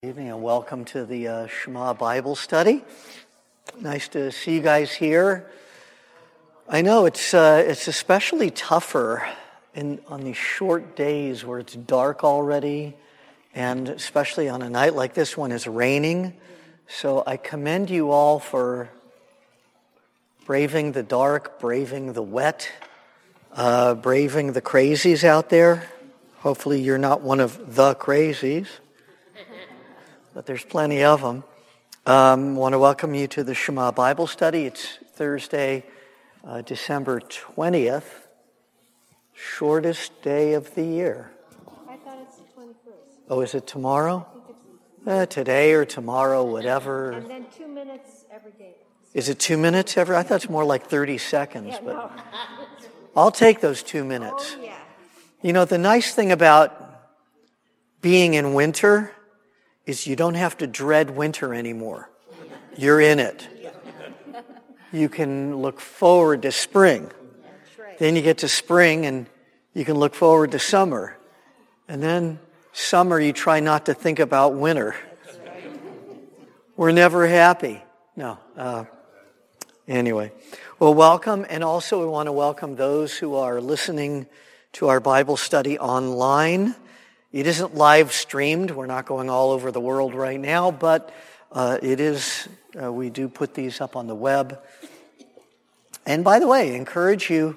Evening and welcome to the Shema Bible study. Nice to see you guys here. I know it's especially tougher on these short days where it's dark already, and especially on a night like this when it's raining. So I commend you all for braving the dark, braving the wet, braving the crazies out there. Hopefully you're not one of the crazies, but there's plenty of them. I want to welcome you to the Shema Bible study. It's Thursday, December 20th, shortest day of the year. I thought it's the 21st. Oh, is it tomorrow? Today or tomorrow, whatever. And then 2 minutes every day. Is it 2 minutes every? I thought it's more like 30 seconds, Yeah, but no. I'll take those 2 minutes. Oh, yeah. You know, the nice thing about being in winter is you don't have to dread winter anymore. You're in it. You can look forward to spring. That's right. Then you get to spring and you can look forward to summer. And then summer you try not to think about winter. We're never happy. No. Anyway. Well, welcome. And also we want to welcome those who are listening to our Bible study online. It isn't live streamed. We're not going all over the world right now, but it is. We do put these up on the web. And by the way, encourage you,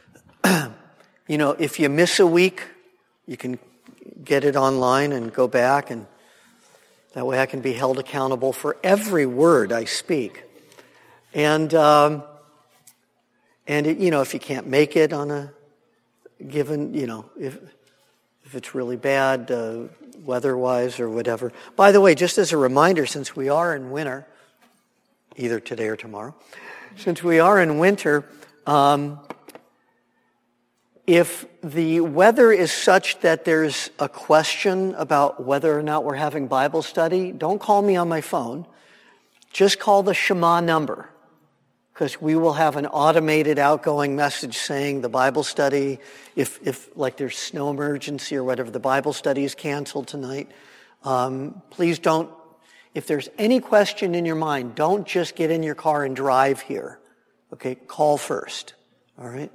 if you miss a week, you can get it online and go back, and that way I can be held accountable for every word I speak. And if you can't make it on a given, if it's really bad weather-wise or whatever. By the way, just as a reminder, since we are in winter, either today or tomorrow, since we are in winter, if the weather is such that there's a question about whether or not we're having Bible study, don't call me on my phone. Just call the Shema number, because we will have an automated outgoing message saying the Bible study, if like there's snow emergency or whatever, the Bible study is canceled tonight. Please don't, if there's any question in your mind, don't just get in your car and drive here. Okay, call first. All right?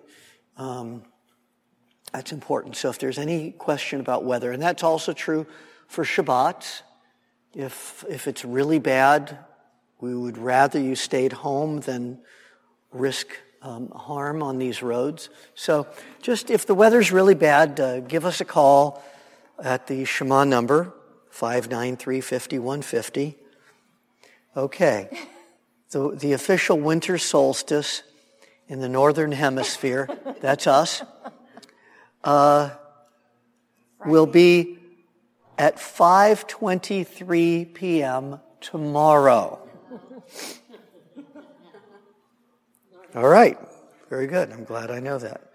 That's important. So if there's any question about weather, and that's also true for Shabbat, if it's really bad, we would rather you stayed home than risk harm on these roads. So just if the weather's really bad, give us a call at the Shema number, 593-5150. Okay. So the official winter solstice in the northern hemisphere, that's us, will be at 5:23 p.m. tomorrow. All right. Very good. I'm glad I know that.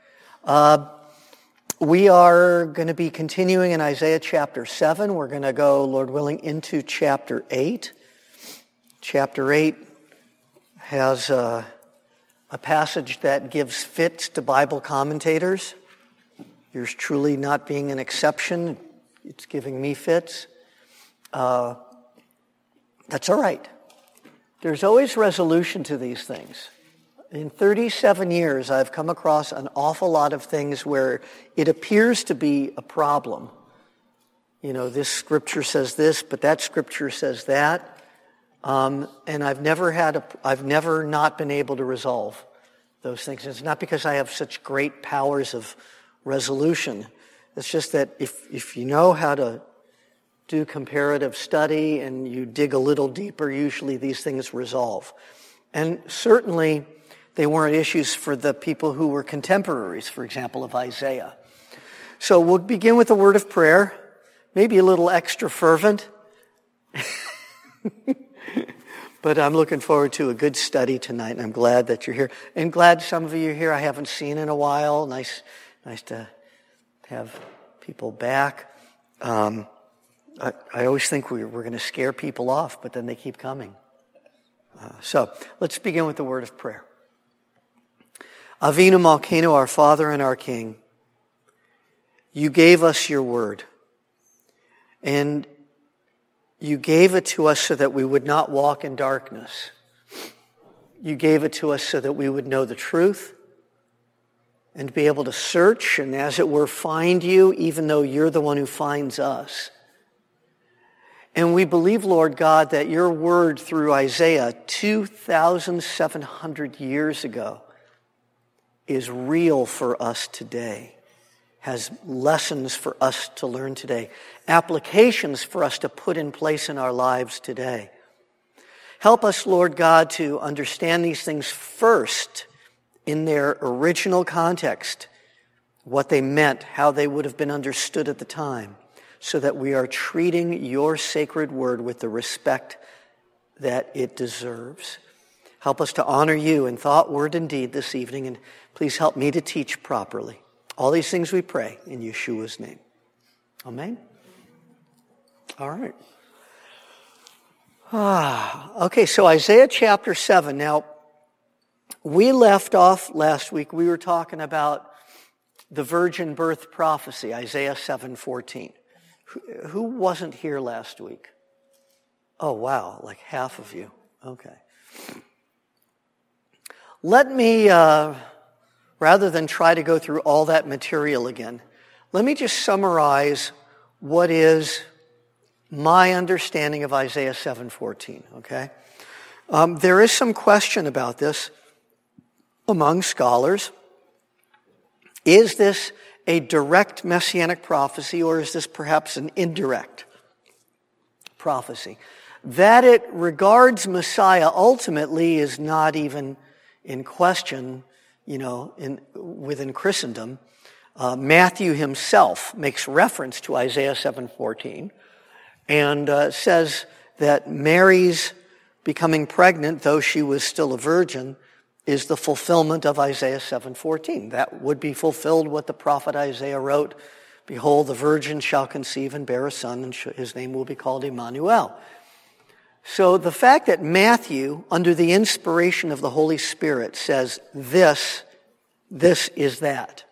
We are going to be continuing in Isaiah chapter 7. We're going to go, Lord willing, into chapter 8. Chapter 8 has a passage that gives fits to Bible commentators. Yours truly not being an exception. It's giving me fits. That's all right. There's always resolution to these things. In 37 years, I've come across an awful lot of things where it appears to be a problem. This scripture says this, but that scripture says that. And I've never not been able to resolve those things. It's not because I have such great powers of resolution. It's just that if you know how to do comparative study and you dig a little deeper, usually these things resolve. And certainly they weren't issues for the people who were contemporaries, for example, of Isaiah. So we'll begin with a word of prayer, maybe a little extra fervent. But I'm looking forward to a good study tonight, and I'm glad that you're here. And glad some of you are here I haven't seen in a while. Nice to have people back. I always think we're going to scare people off, but then they keep coming. So let's begin with the word of prayer. Avinu Malkeinu, our Father and our King, you gave us your word. And You gave it to us so that we would not walk in darkness. You gave it to us so that we would know the truth and be able to search and, as it were, find you, even though you're the one who finds us. And we believe, Lord God, that your word through Isaiah 2,700 years ago is real for us today, has lessons for us to learn today, applications for us to put in place in our lives today. Help us, Lord God, to understand these things first in their original context, what they meant, how they would have been understood at the time, so that we are treating your sacred word with the respect that it deserves. Help us to honor you in thought, word, and deed this evening, and please help me to teach properly. All these things we pray in Yeshua's name. Amen? All right. Okay, so Isaiah chapter 7. Now, we left off last week, we were talking about the virgin birth prophecy, Isaiah 7:14. Who wasn't here last week? Oh, wow, like half of you. Okay. Let me, rather than try to go through all that material again, let me just summarize what is my understanding of Isaiah 7:14, okay? There is some question about this among scholars. Is this a direct messianic prophecy, or is this perhaps an indirect prophecy? That it regards Messiah ultimately is not even in question, within Christendom. Matthew himself makes reference to Isaiah 7:14 and says that Mary's becoming pregnant, though she was still a virgin, is the fulfillment of Isaiah 7:14. That would be fulfilled what the prophet Isaiah wrote, "Behold, the virgin shall conceive and bear a son, and his name will be called Emmanuel." So the fact that Matthew, under the inspiration of the Holy Spirit, says this is that,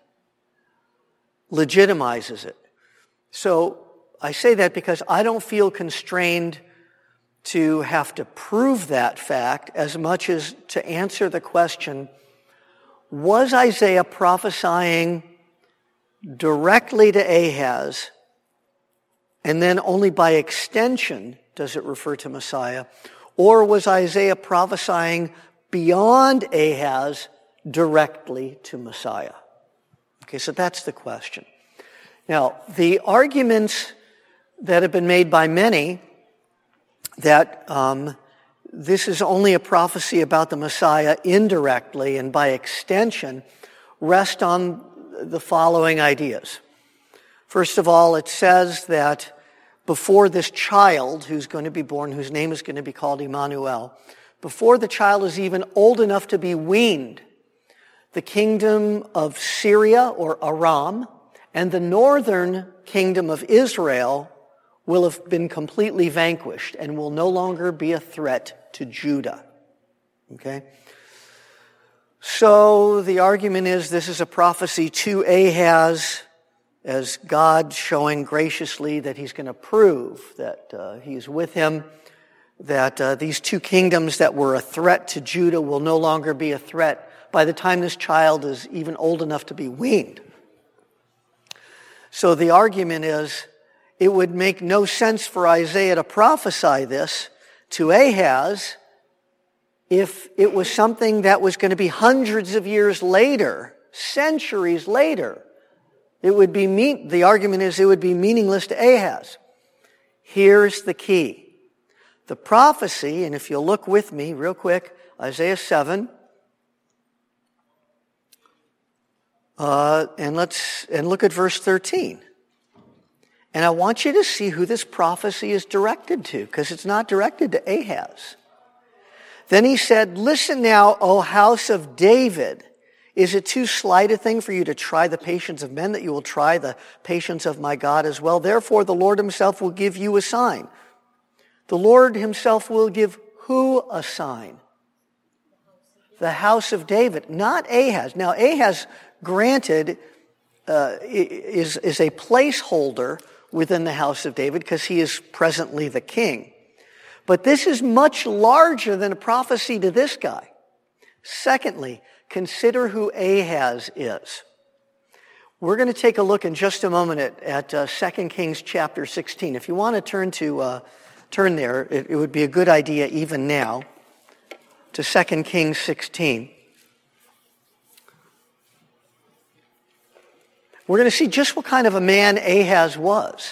legitimizes it. So I say that because I don't feel constrained to have to prove that fact as much as to answer the question, was Isaiah prophesying directly to Ahaz, and then only by extension does it refer to Messiah, or was Isaiah prophesying beyond Ahaz directly to Messiah? Okay, so that's the question. Now, the arguments that have been made by many that this is only a prophecy about the Messiah indirectly and by extension rest on the following ideas. First of all, it says that before this child who's going to be born, whose name is going to be called Emmanuel, before the child is even old enough to be weaned, the kingdom of Syria or Aram and the northern kingdom of Israel will have been completely vanquished and will no longer be a threat to Judah. Okay? So the argument is this is a prophecy to Ahaz as God showing graciously that he's going to prove that he's with him, that these two kingdoms that were a threat to Judah will no longer be a threat by the time this child is even old enough to be weaned. So the argument is it would make no sense for Isaiah to prophesy this to Ahaz if it was something that was going to be hundreds of years later, centuries later. The argument is it would be meaningless to Ahaz. Here's the key. The prophecy, and if you'll look with me real quick, Isaiah 7, and look at verse 13. And I want you to see who this prophecy is directed to, because it's not directed to Ahaz. Then he said, "Listen now, O house of David. Is it too slight a thing for you to try the patience of men, that you will try the patience of my God as well? Therefore, the Lord himself will give you a sign." The Lord himself will give who a sign? The house of David, not Ahaz. Now, Ahaz, granted, is a placeholder within the house of David because he is presently the king. But this is much larger than a prophecy to this guy. Secondly, consider who Ahaz is. We're going to take a look in just a moment at 2 Kings chapter 16. If you want to turn there, it would be a good idea even now to 2 Kings 16. We're going to see just what kind of a man Ahaz was.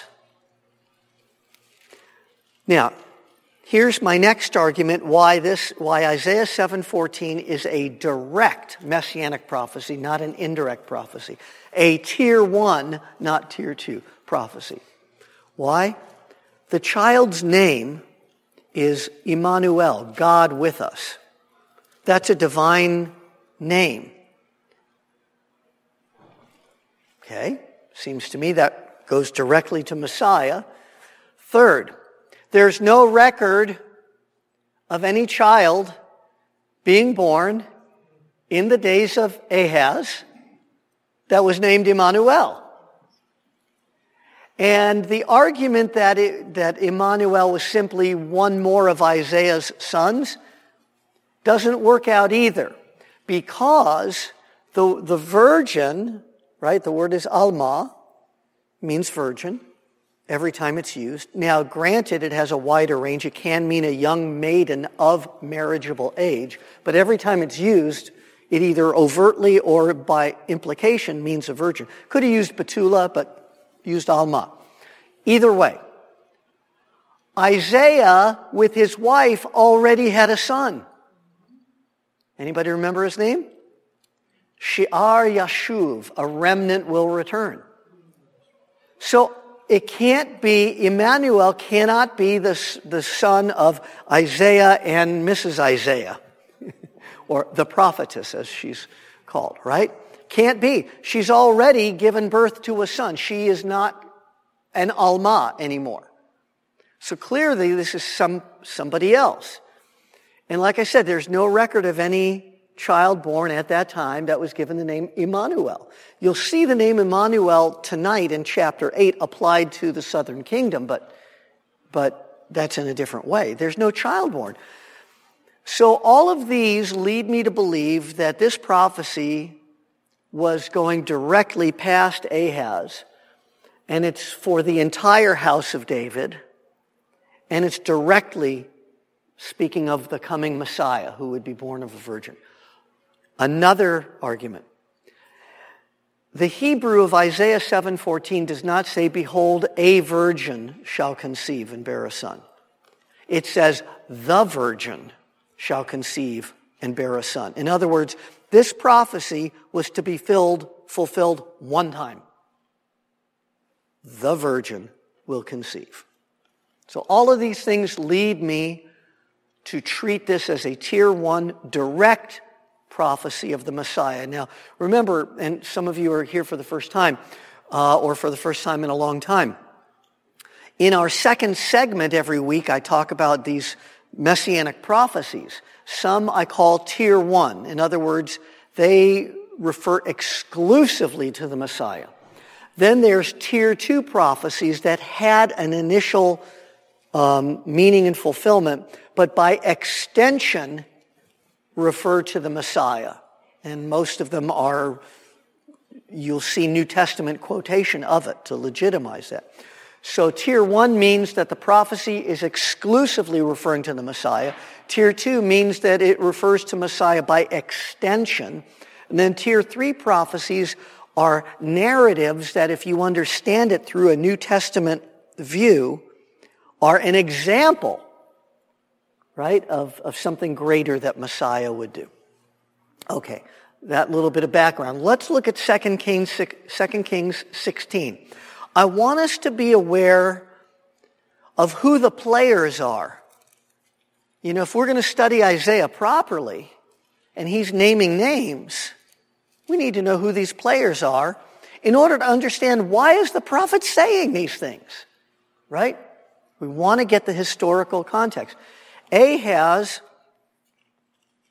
Now, here's my next argument why Isaiah 7:14 is a direct messianic prophecy, not an indirect prophecy. A tier 1, not tier 2 prophecy. Why? The child's name is Emmanuel, God with us. That's a divine name. Okay, seems to me that goes directly to Messiah. Third, there's no record of any child being born in the days of Ahaz that was named Emmanuel. And the argument that Emmanuel was simply one more of Isaiah's sons doesn't work out either, because the virgin, right, the word is Alma, means virgin every time it's used. Now, granted, it has a wider range. It can mean a young maiden of marriageable age, but every time it's used, it either overtly or by implication means a virgin. Could have used Betula, but used Alma. Either way, Isaiah, with his wife, already had a son. Anybody remember his name? She'ar Yashuv, a remnant will return. So it can't be, Emmanuel cannot be the son of Isaiah and Mrs. Isaiah, or the prophetess as she's called, right? Can't be. She's already given birth to a son. She is not an Alma anymore. So clearly this is somebody else. And like I said, there's no record of any child born at that time that was given the name Emmanuel. You'll see the name Emmanuel tonight in chapter 8 applied to the southern kingdom, but that's in a different way. There's no child born. So all of these lead me to believe that this prophecy was going directly past Ahaz, and it's for the entire house of David, and it's directly speaking of the coming Messiah who would be born of a virgin. Another argument. The Hebrew of Isaiah 7:14 does not say, "Behold, a virgin shall conceive and bear a son." It says, "The virgin shall conceive and bear a son." In other words, this prophecy was to be fulfilled one time. The virgin will conceive. So all of these things lead me to treat this as a tier 1 direct prophecy of the Messiah. Now, remember, and some of you are here for the first time, or for the first time in a long time. In our second segment every week, I talk about these messianic prophecies. Some I call tier 1. In other words, they refer exclusively to the Messiah. Then there's tier 2 prophecies that had an initial meaning and fulfillment, but by extension refer to the Messiah. And most of them are, you'll see New Testament quotation of it to legitimize that. So tier 1 means that the prophecy is exclusively referring to the Messiah. Tier 2 means that it refers to Messiah by extension. And then tier 3 prophecies are narratives that, if you understand it through a New Testament view, are an example, right, of something greater that Messiah would do. Okay, that little bit of background. Let's look at 2 Kings 16. I want us to be aware of who the players are. You know, if we're going to study Isaiah properly, and he's naming names, we need to know who these players are in order to understand why is the prophet saying these things, right? We want to get the historical context. Ahaz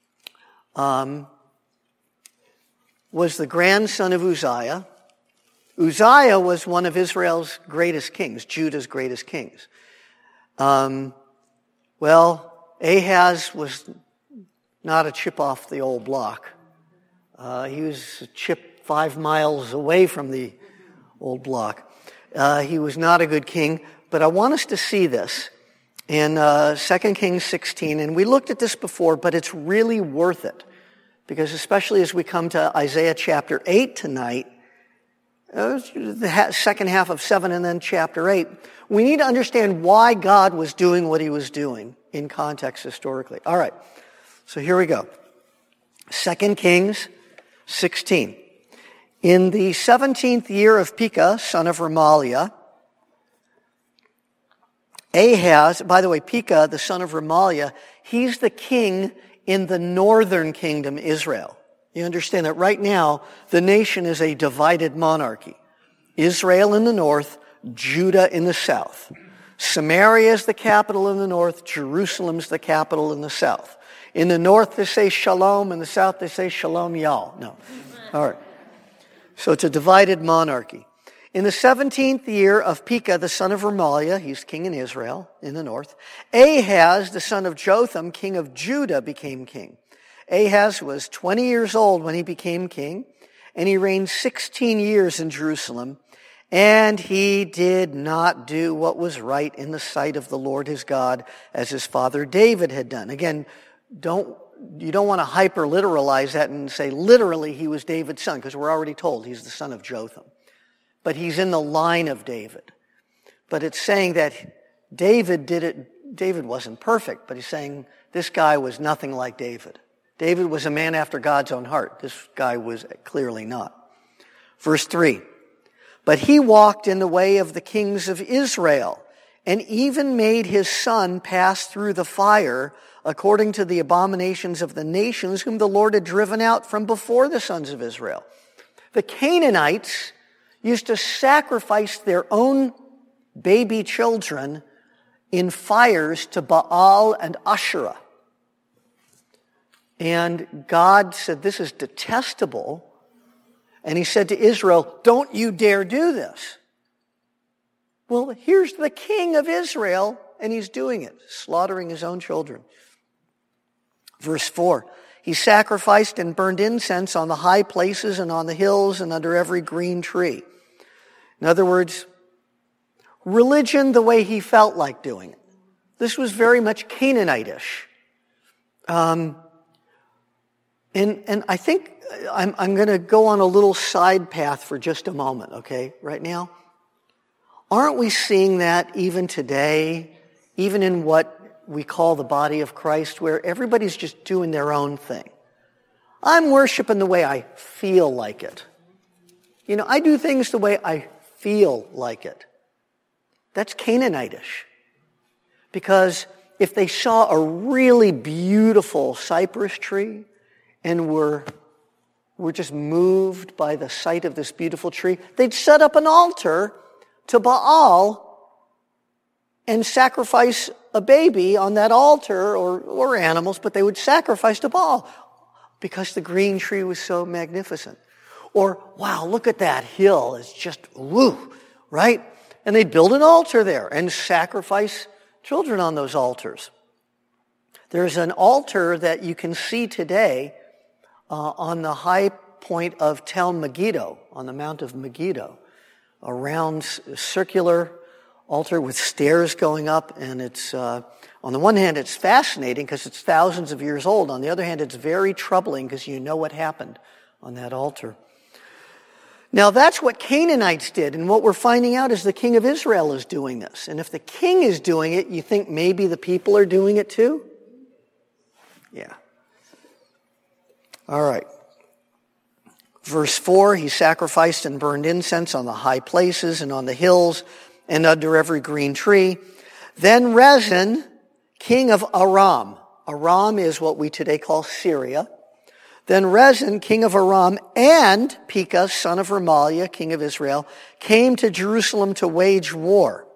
was the grandson of Uzziah, Uzziah was one of Israel's greatest kings, Judah's greatest kings. Ahaz was not a chip off the old block. He was a chip 5 miles away from the old block. He was not a good king, but I want us to see this in 2 Kings 16. And we looked at this before, but it's really worth it. Because especially as we come to Isaiah chapter 8 tonight, the second half of 7 and then chapter 8, we need to understand why God was doing what he was doing in context historically. All right, so here we go. 2 Kings 16. In the 17th year of Pekah, son of Remaliah, Ahaz, by the way, Pekah, the son of Remaliah, he's the king in the northern kingdom, Israel. You understand that right now, the nation is a divided monarchy. Israel in the north, Judah in the south. Samaria is the capital in the north, Jerusalem's the capital in the south. In the north, they say shalom, in the south, they say shalom y'all. No. All right. So it's a divided monarchy. In the 17th year of Pekah, the son of Remaliah, he's king in Israel, in the north, Ahaz, the son of Jotham, king of Judah, became king. Ahaz was 20 years old when he became king, and he reigned 16 years in Jerusalem, and he did not do what was right in the sight of the Lord his God, as his father David had done. Again, you don't want to hyper-literalize that and say literally he was David's son, because we're already told he's the son of Jotham. But he's in the line of David. But it's saying that David did it. David wasn't perfect, but he's saying this guy was nothing like David. David was a man after God's own heart. This guy was clearly not. Verse 3. But he walked in the way of the kings of Israel, and even made his son pass through the fire, according to the abominations of the nations whom the Lord had driven out from before the sons of Israel. The Canaanites used to sacrifice their own baby children in fires to Baal and Asherah. And God said, this is detestable. And he said to Israel, don't you dare do this. Well, here's the king of Israel, and he's doing it, slaughtering his own children. Verse 4, he sacrificed and burned incense on the high places and on the hills and under every green tree. In other words, religion the way he felt like doing it. This was very much Canaanitish. And I think I'm going to go on a little side path for just a moment, okay, right now. Aren't we seeing that even today, even in what we call the body of Christ, where everybody's just doing their own thing? I'm worshiping the way I feel like it. You know, I do things the way I feel like it. That's Canaanitish. Because if they saw a really beautiful cypress tree and were just moved by the sight of this beautiful tree, they'd set up an altar to Baal and sacrifice a baby on that altar or animals, but they would sacrifice to Baal because the green tree was so magnificent. Or, wow, look at that hill. It's just woo, right? And they'd build an altar there and sacrifice children on those altars. There's an altar that you can see today on the high point of Tel Megiddo, on the Mount of Megiddo, a round circular altar with stairs going up, and it's on the one hand it's fascinating because it's thousands of years old. On the other hand, it's very troubling because you know what happened on that altar. Now that's what Canaanites did, and what we're finding out is the king of Israel is doing this. And if the king is doing it, you think maybe the people are doing it too? Yeah. All right. Verse 4, he sacrificed and burned incense on the high places and on the hills and under every green tree. Then Rezin, king of Aram. Aram is what we today call Syria. Then Rezin, king of Aram, and Pekah, son of Remaliah, king of Israel, came to Jerusalem to wage war.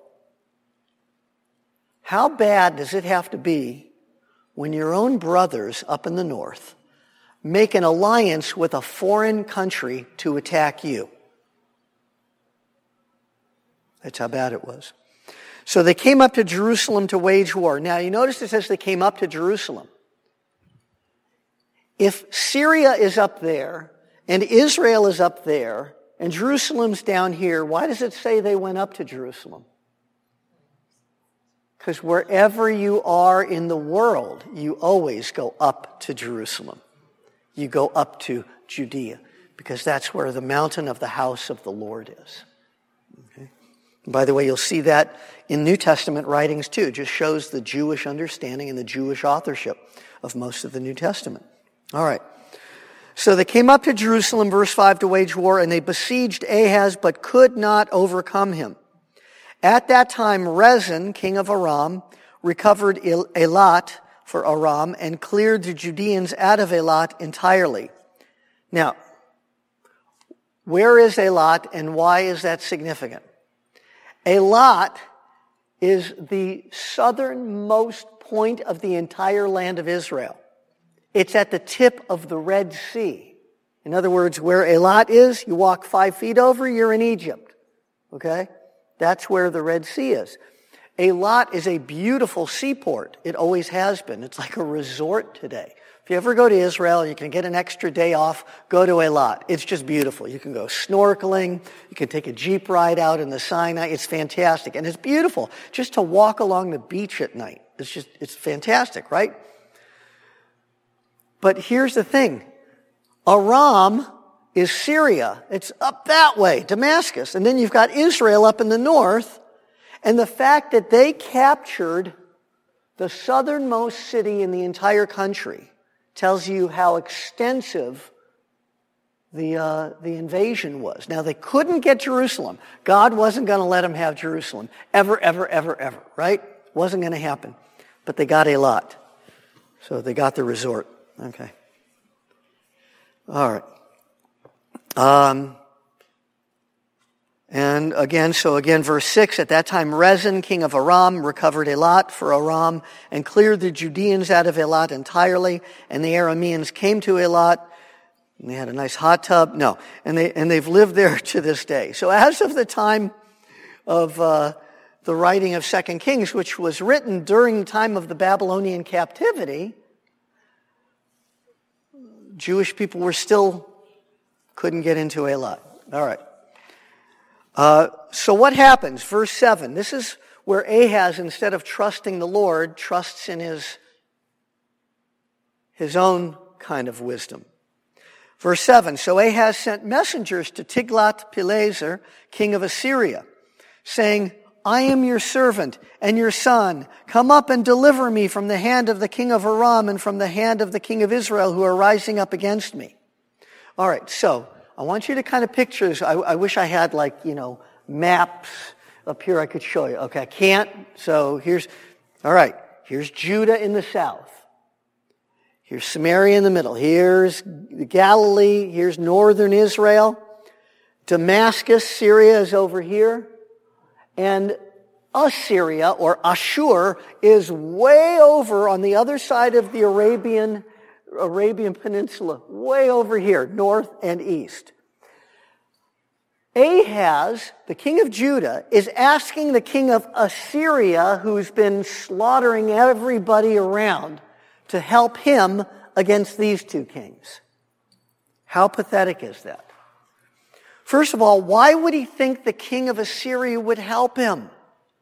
How bad does it have to be when your own brothers up in the north make an alliance with a foreign country to attack you? That's how bad it was. So they came up to Jerusalem to wage war. Now you notice it says they came up to Jerusalem. If Syria is up there, and Israel is up there, and Jerusalem's down here, why does it say they went up to Jerusalem? Because wherever you are in the world, you always go up to Jerusalem. You go up to Judea, because that's where the mountain of the house of the Lord is. Okay? By the way, you'll see that in New Testament writings too. It just shows the Jewish understanding and the Jewish authorship of most of the New Testament. All right. So they came up to Jerusalem, verse 5, to wage war, and they besieged Ahaz, but could not overcome him. At that time, Rezin, king of Aram, recovered Elat for Aram and cleared the Judeans out of Elat entirely. Now, where is Elat and why is that significant? Elat is the southernmost point of the entire land of Israel. It's at the tip of the Red Sea. In other words, where Elat is, you walk 5 feet over, you're in Egypt. Okay? That's where the Red Sea is. Elat is a beautiful seaport. It always has been. It's like a resort today. If you ever go to Israel and you can get an extra day off, go to Elat. It's just beautiful. You can go snorkeling. You can take a Jeep ride out in the Sinai. It's fantastic. And it's beautiful just to walk along the beach at night. It's fantastic, right? But here's the thing. Aram is Syria. It's up that way, Damascus. And then you've got Israel up in the north. And the fact that they captured the southernmost city in the entire country tells you how extensive the invasion was. Now, they couldn't get Jerusalem. God wasn't going to let them have Jerusalem. Ever, right? Wasn't going to happen. But they got Elat. So they got the resort. Okay. All right. And again, verse 6, at that time Rezin, king of Aram, recovered Elat for Aram and cleared the Judeans out of Elat entirely, and the Arameans came to Elat, and they had a nice hot tub. No, and they've lived there to this day. So as of the time of the writing of 2 Kings, which was written during the time of the Babylonian captivity, Jewish people couldn't get into Elat. All right. So what happens? Verse 7. This is where Ahaz, instead of trusting the Lord, trusts in his own kind of wisdom. Verse 7. So Ahaz sent messengers to Tiglath-Pileser, king of Assyria, saying, I am your servant and your son. Come up and deliver me from the hand of the king of Aram and from the hand of the king of Israel who are rising up against me. All right, so I want you to kind of picture this. I wish I had maps up here I could show you. Okay, I can't. So here's Judah in the south. Here's Samaria in the middle. Here's Galilee. Here's northern Israel. Damascus, Syria is over here. And Assyria, or Ashur, is way over on the other side of the Arabian Peninsula, way over here, north and east. Ahaz, the king of Judah, is asking the king of Assyria, who's been slaughtering everybody around, to help him against these two kings. How pathetic is that? First of all, why would he think the king of Assyria would help him?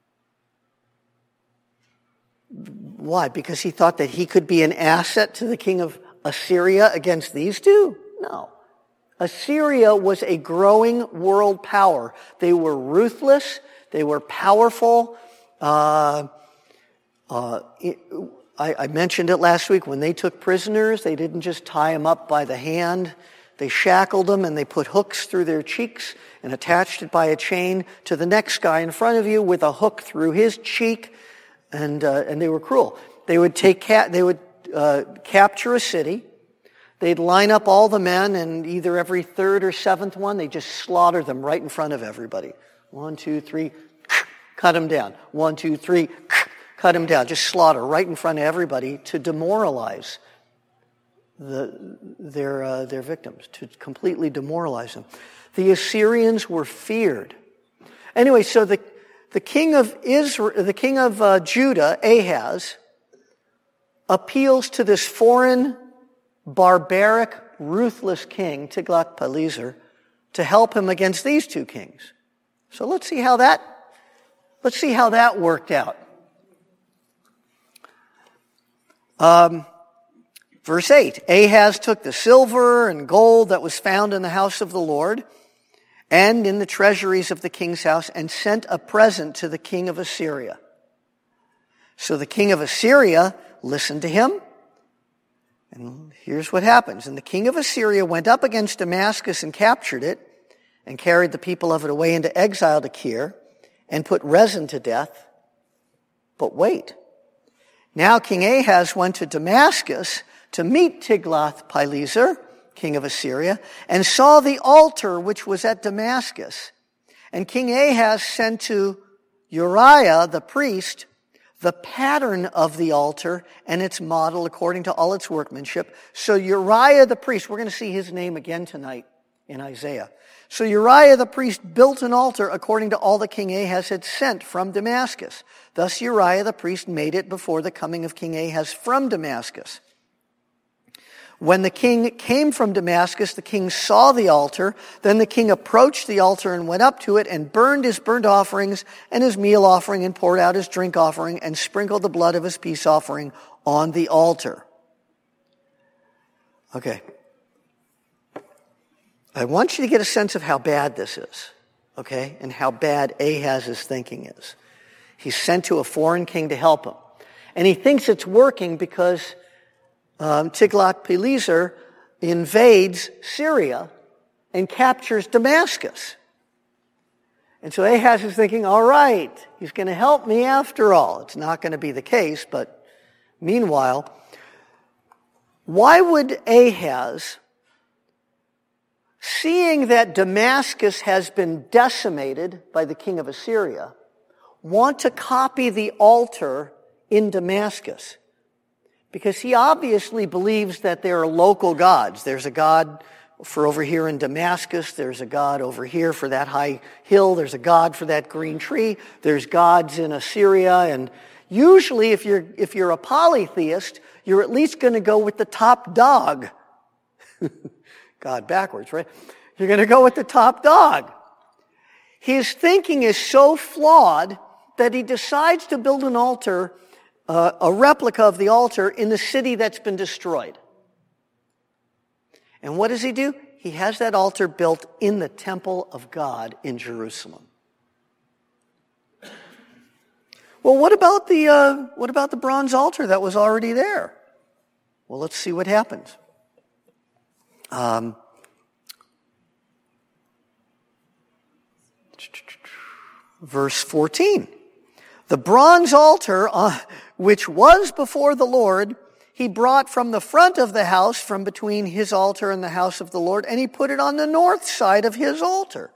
Why? Because he thought that he could be an asset to the king of Assyria against these two? No. Assyria was a growing world power. They were ruthless. They were powerful. I mentioned it last week. When they took prisoners, they didn't just tie them up by the hand. They shackled them and they put hooks through their cheeks and attached it by a chain to the next guy in front of you with a hook through his cheek, and they were cruel. They would capture a city. They'd line up all the men, and either every third or seventh one, they just slaughter them right in front of everybody. 1, 2, 3, cut them down. 1, 2, 3, cut them down. Just slaughter right in front of everybody to demoralize their victims, to completely demoralize them. The Assyrians were feared. Anyway, so the the king of Judah, Ahaz, appeals to this foreign, barbaric, ruthless king, Tiglath-Pileser, to help him against these two kings. So let's see how that worked out. Verse 8, Ahaz took the silver and gold that was found in the house of the Lord and in the treasuries of the king's house and sent a present to the king of Assyria. So the king of Assyria listened to him. And here's what happens. And the king of Assyria went up against Damascus and captured it and carried the people of it away into exile to Kir and put Rezin to death. But wait. Now King Ahaz went to Damascus to meet Tiglath-Pileser, king of Assyria, and saw the altar which was at Damascus. And King Ahaz sent to Uriah the priest the pattern of the altar and its model according to all its workmanship. So Uriah the priest, we're going to see his name again tonight in Isaiah. So Uriah the priest built an altar according to all that King Ahaz had sent from Damascus. Thus Uriah the priest made it before the coming of King Ahaz from Damascus. When the king came from Damascus, the king saw the altar. Then the king approached the altar and went up to it and burned his burnt offerings and his meal offering and poured out his drink offering and sprinkled the blood of his peace offering on the altar. Okay. I want you to get a sense of how bad this is, okay, and how bad Ahaz's thinking is. He's sent to a foreign king to help him. And he thinks it's working because Tiglath-Pileser invades Syria and captures Damascus. And so Ahaz is thinking, all right, he's going to help me after all. It's not going to be the case, but meanwhile, why would Ahaz, seeing that Damascus has been decimated by the king of Assyria, want to copy the altar in Damascus? Because he obviously believes that there are local gods. There's a god for over here in Damascus. There's a god over here for that high hill. There's a god for that green tree. There's gods in Assyria. And usually if you're a polytheist, you're at least going to go with the top dog. God backwards, right? You're going to go with the top dog. His thinking is so flawed that he decides to build an altar, a replica of the altar in the city that's been destroyed. And what does he do? He has that altar built in the temple of God in Jerusalem. Well, what about the bronze altar that was already there? Well, let's see what happens. Verse 14. The bronze altar, which was before the Lord, he brought from the front of the house, from between his altar and the house of the Lord, and he put it on the north side of his altar.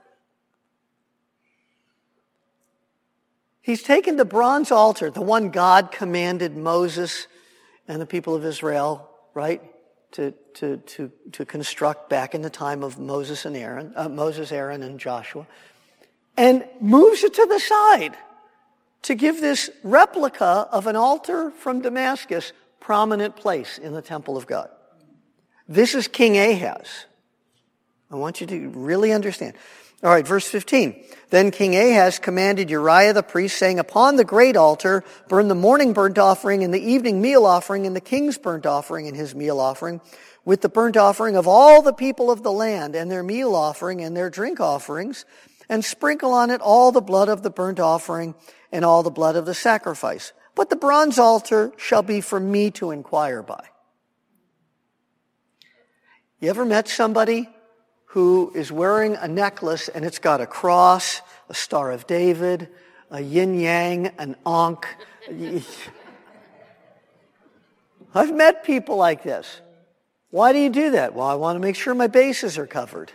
He's taken the bronze altar, the one God commanded Moses and the people of Israel, right, to construct back in the time of Moses, Aaron, and Joshua, and moves it to the side to give this replica of an altar from Damascus prominent place in the temple of God. This is King Ahaz. I want you to really understand. All right, verse 15. Then King Ahaz commanded Uriah the priest, saying, upon the great altar, burn the morning burnt offering and the evening meal offering and the king's burnt offering and his meal offering, with the burnt offering of all the people of the land and their meal offering and their drink offerings, and sprinkle on it all the blood of the burnt offering and all the blood of the sacrifice. But the bronze altar shall be for me to inquire by. You ever met somebody who is wearing a necklace and it's got a cross, a Star of David, a yin-yang, an ankh? I've met people like this. Why do you do that? Well, I want to make sure my bases are covered.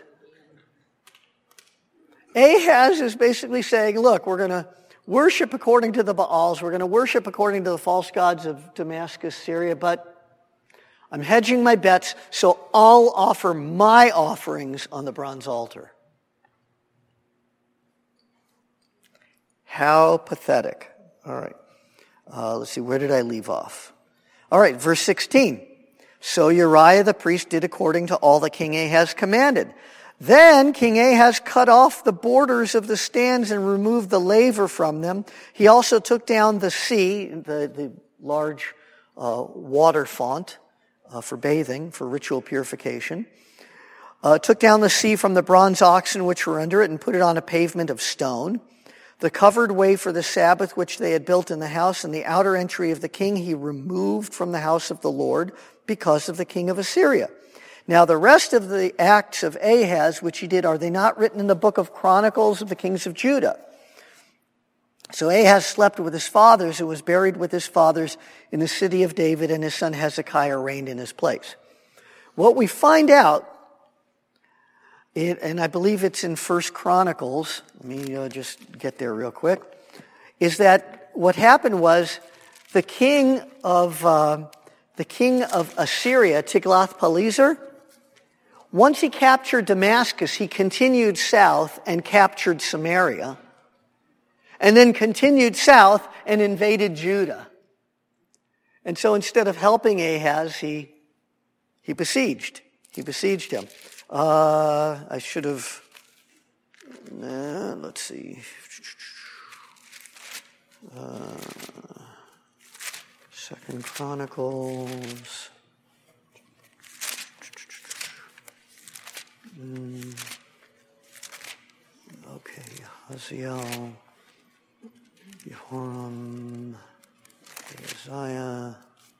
Ahaz is basically saying, look, we're going to worship according to the Baals. We're going to worship according to the false gods of Damascus, Syria, but I'm hedging my bets, so I'll offer my offerings on the bronze altar. How pathetic. All right. Let's see, where did I leave off? All right, verse 16. So Uriah the priest did according to all that King Ahaz commanded. Then King Ahaz cut off the borders of the stands and removed the laver from them. He also took down the sea, the large water font for bathing, for ritual purification. Took down the sea from the bronze oxen which were under it and put it on a pavement of stone. The covered way for the Sabbath which they had built in the house and the outer entry of the king he removed from the house of the Lord because of the king of Assyria. Now the rest of the acts of Ahaz which he did, are they not written in the book of Chronicles of the kings of Judah? So Ahaz slept with his fathers and was buried with his fathers in the city of David, and his son Hezekiah reigned in his place. What we find out, and I believe it's in 1 Chronicles, let me just get there real quick, is that what happened was the king of Assyria, Tiglath-Pileser, once he captured Damascus, he continued south and captured Samaria, and then continued south and invaded Judah. And so instead of helping Ahaz, he besieged him. I should have, let's see. Second Chronicles. Okay, Haziel, Jehoram, Uzziah.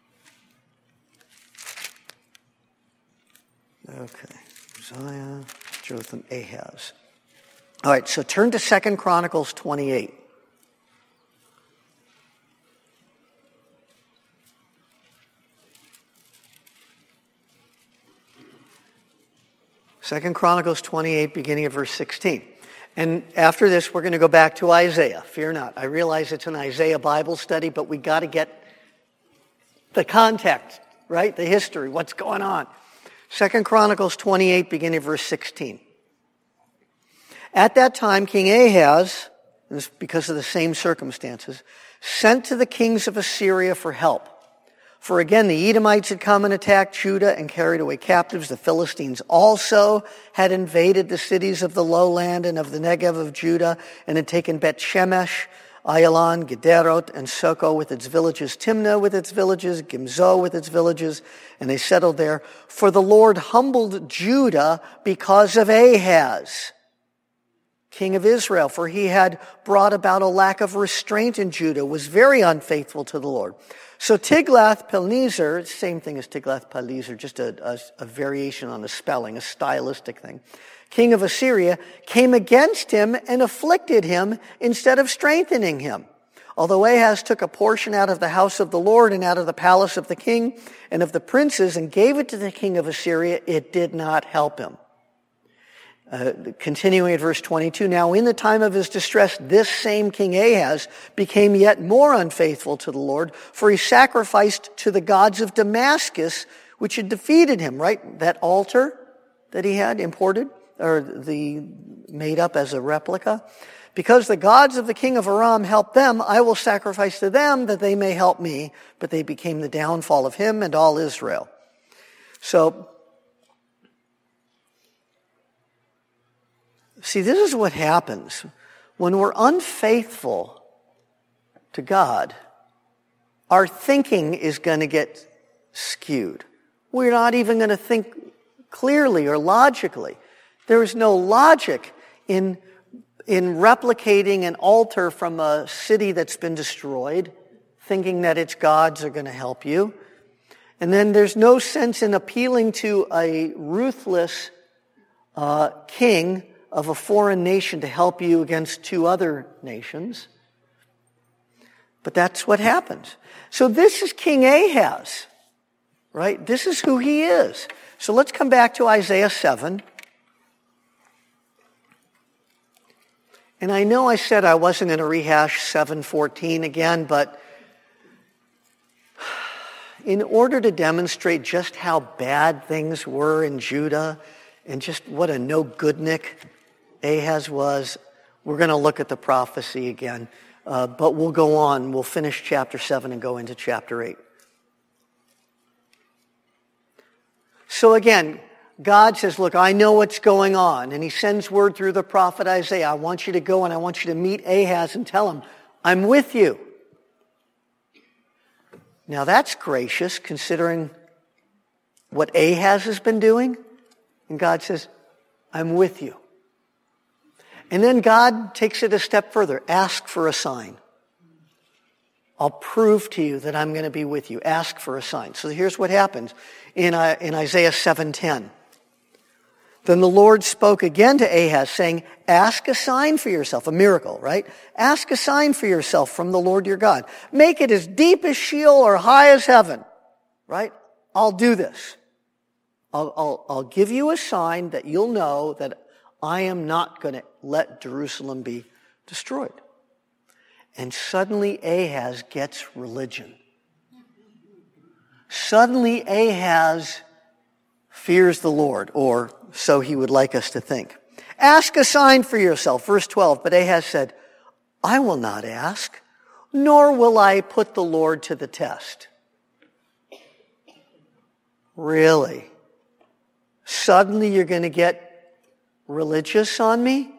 Okay, Uzziah, Jotham, Ahaz. All right, so turn to 2 Chronicles 28. Second Chronicles 28, beginning at verse 16. And after this, we're going to go back to Isaiah. Fear not. I realize it's an Isaiah Bible study, but we got to get the context, right? The history, what's going on. 2 Chronicles 28, beginning at verse 16. At that time, King Ahaz, because of the same circumstances, sent to the kings of Assyria for help. For again, the Edomites had come and attacked Judah and carried away captives. The Philistines also had invaded the cities of the lowland and of the Negev of Judah and had taken Bet-Shemesh, Ayalon, Gederot, and Soko with its villages, Timnah with its villages, Gimzo with its villages, and they settled there. For the Lord humbled Judah because of Ahaz, king of Israel, for he had brought about a lack of restraint in Judah, was very unfaithful to the Lord. So Tiglath-Pileser, same thing as Tiglath-Pileser, just a variation on the spelling, a stylistic thing, king of Assyria, came against him and afflicted him instead of strengthening him. Although Ahaz took a portion out of the house of the Lord and out of the palace of the king and of the princes and gave it to the king of Assyria, it did not help him. Continuing at verse 22, now in the time of his distress, this same King Ahaz became yet more unfaithful to the Lord, for he sacrificed to the gods of Damascus, which had defeated him, right? That altar that he had imported, or made up as a replica. Because the gods of the king of Aram helped them, I will sacrifice to them that they may help me. But they became the downfall of him and all Israel. So, see, this is what happens when we're unfaithful to God. Our thinking is going to get skewed. We're not even going to think clearly or logically. There is no logic in replicating an altar from a city that's been destroyed, thinking that its gods are going to help you. And then there's no sense in appealing to a ruthless king of a foreign nation to help you against two other nations. But that's what happens. So this is King Ahaz, right? This is who he is. So let's come back to Isaiah 7. And I know I said I wasn't going to rehash 7:14 again, but in order to demonstrate just how bad things were in Judah and just what a no-goodnik Ahaz was, We're going to look at the prophecy again, but we'll go on. We'll finish chapter 7 and go into chapter 8. So again, God says, look, I know what's going on. And he sends word through the prophet Isaiah. I want you to go and I want you to meet Ahaz and tell him, I'm with you. Now that's gracious considering what Ahaz has been doing. And God says, I'm with you. And then God takes it a step further. Ask for a sign. I'll prove to you that I'm going to be with you. Ask for a sign. So here's what happens in Isaiah 7:10. Then the Lord spoke again to Ahaz, saying, ask a sign for yourself, a miracle, right? Ask a sign for yourself from the Lord your God. Make it as deep as Sheol or high as heaven, right? I'll do this. I'll give you a sign that you'll know that I am not going to let Jerusalem be destroyed. And suddenly Ahaz gets religion. Suddenly Ahaz fears the Lord, or so he would like us to think. Ask a sign for yourself. Verse 12, but Ahaz said, I will not ask, nor will I put the Lord to the test. Really? Suddenly you're going to get religious on me?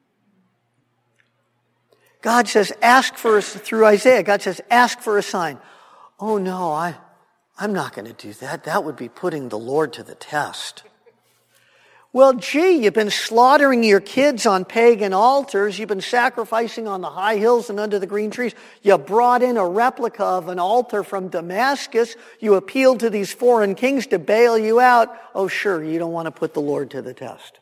God says, ask for us, through Isaiah, God says, ask for a sign. Oh no, I'm not going to do that. That would be putting the Lord to the test. Well, gee, you've been slaughtering your kids on pagan altars. You've been sacrificing on the high hills and under the green trees. You brought in a replica of an altar from Damascus. You appealed to these foreign kings to bail you out. Oh, sure, you don't want to put the Lord to the test.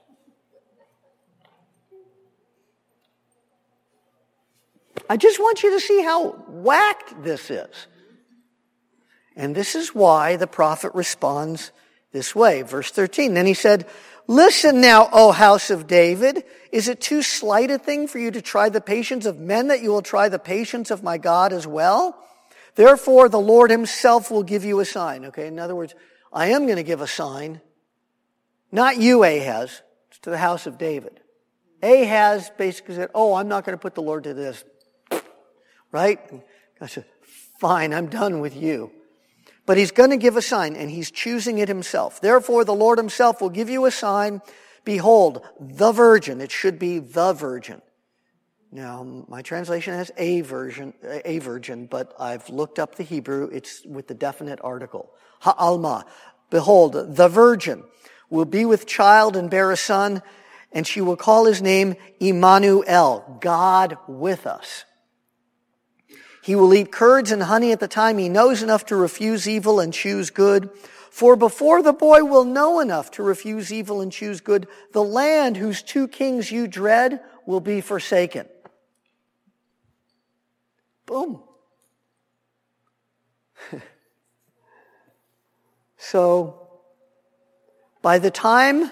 I just want you to see how whacked this is. And this is why the prophet responds this way. Verse 13, then he said, listen now, O house of David, is it too slight a thing for you to try the patience of men that you will try the patience of my God as well? Therefore, the Lord himself will give you a sign. Okay, in other words, I am going to give a sign. Not you, Ahaz. It's to the house of David. Ahaz basically said, oh, I'm not going to put the Lord to this. Right? And God said, fine, I'm done with you. But he's going to give a sign, and he's choosing it himself. Therefore, the Lord himself will give you a sign. Behold, the virgin. It should be the virgin. Now, my translation has a virgin, but I've looked up the Hebrew. It's with the definite article. Ha'alma. Behold, the virgin will be with child and bear a son, and she will call his name Immanuel, God with us. He will eat curds and honey at the time he knows enough to refuse evil and choose good. For before the boy will know enough to refuse evil and choose good, the land whose two kings you dread will be forsaken. Boom. So, by the time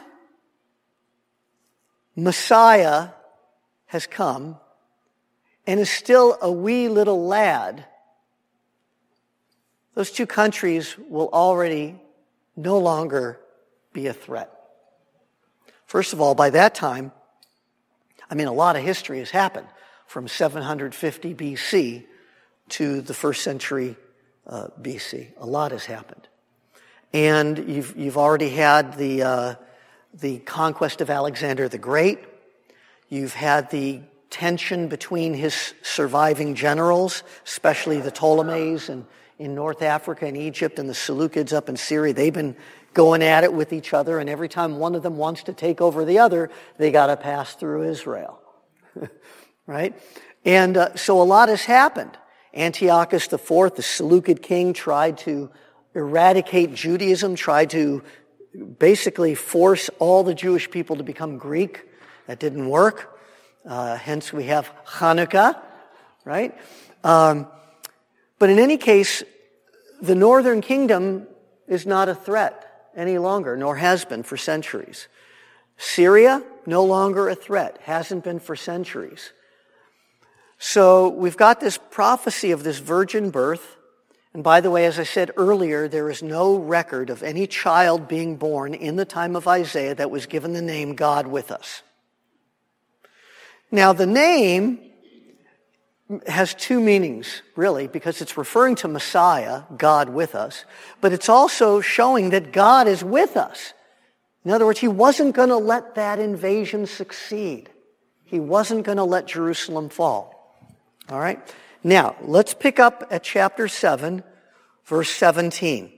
Messiah has come, and is still a wee little lad, those two countries will already no longer be a threat. First of all, by that time, a lot of history has happened from 750 BC to the first century BC. A lot has happened. And you've already had the conquest of Alexander the Great. You've had the tension between his surviving generals, especially the Ptolemies and in North Africa and Egypt, and the Seleucids up in Syria. They've been going at it with each other, and every time one of them wants to take over the other, they got to pass through Israel. Right? And so a lot has happened. Antiochus IV, the Seleucid king, tried to eradicate Judaism, tried to basically force all the Jewish people to become Greek. That didn't work. Hence we have Hanukkah, right? But in any case, the northern kingdom is not a threat any longer, nor has been for centuries. Syria, no longer a threat, hasn't been for centuries. So we've got this prophecy of this virgin birth. And by the way, as I said earlier, there is no record of any child being born in the time of Isaiah that was given the name God with us. Now, the name has two meanings, really, because it's referring to Messiah, God with us, but it's also showing that God is with us. In other words, he wasn't going to let that invasion succeed. He wasn't going to let Jerusalem fall. All right? Now, let's pick up at chapter 7, verse 17.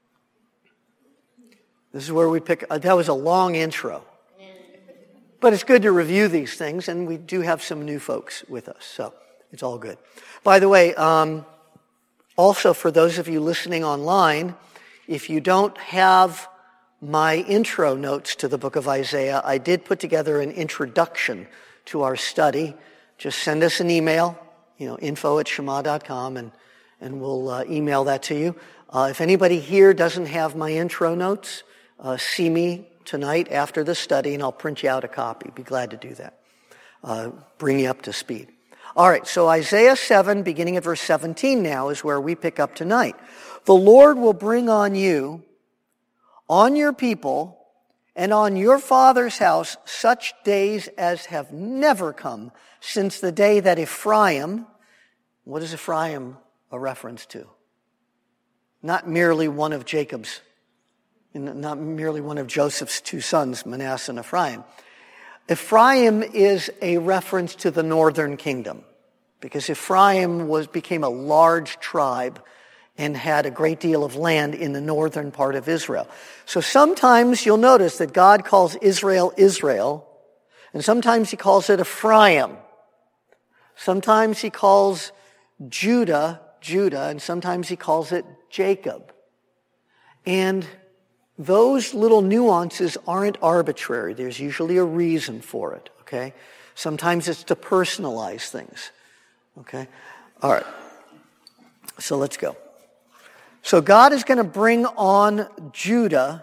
This is where we pick, that was a long intro. But it's good to review these things, and we do have some new folks with us, so it's all good. By the way, also for those of you listening online, if you don't have my intro notes to the book of Isaiah, I did put together an introduction to our study. Just send us an email, info@shema.com, and we'll email that to you. If anybody here doesn't have my intro notes, see me tonight after the study, and I'll print you out a copy. Be glad to do that. Bring you up to speed. All right, so Isaiah 7, beginning at verse 17 now, is where we pick up tonight. The Lord will bring on you, on your people, and on your father's house such days as have never come since the day that Ephraim, what is Ephraim a reference to? Not merely one of Jacob's, not merely one of Joseph's two sons, Manasseh and Ephraim. Ephraim is a reference to the northern kingdom, because Ephraim became a large tribe and had a great deal of land in the northern part of Israel. So sometimes you'll notice that God calls Israel, Israel, and sometimes he calls it Ephraim. Sometimes he calls Judah, Judah, and sometimes he calls it Jacob. And those little nuances aren't arbitrary. There's usually a reason for it, okay? Sometimes it's to personalize things, okay? All right, so let's go. So God is going to bring on Judah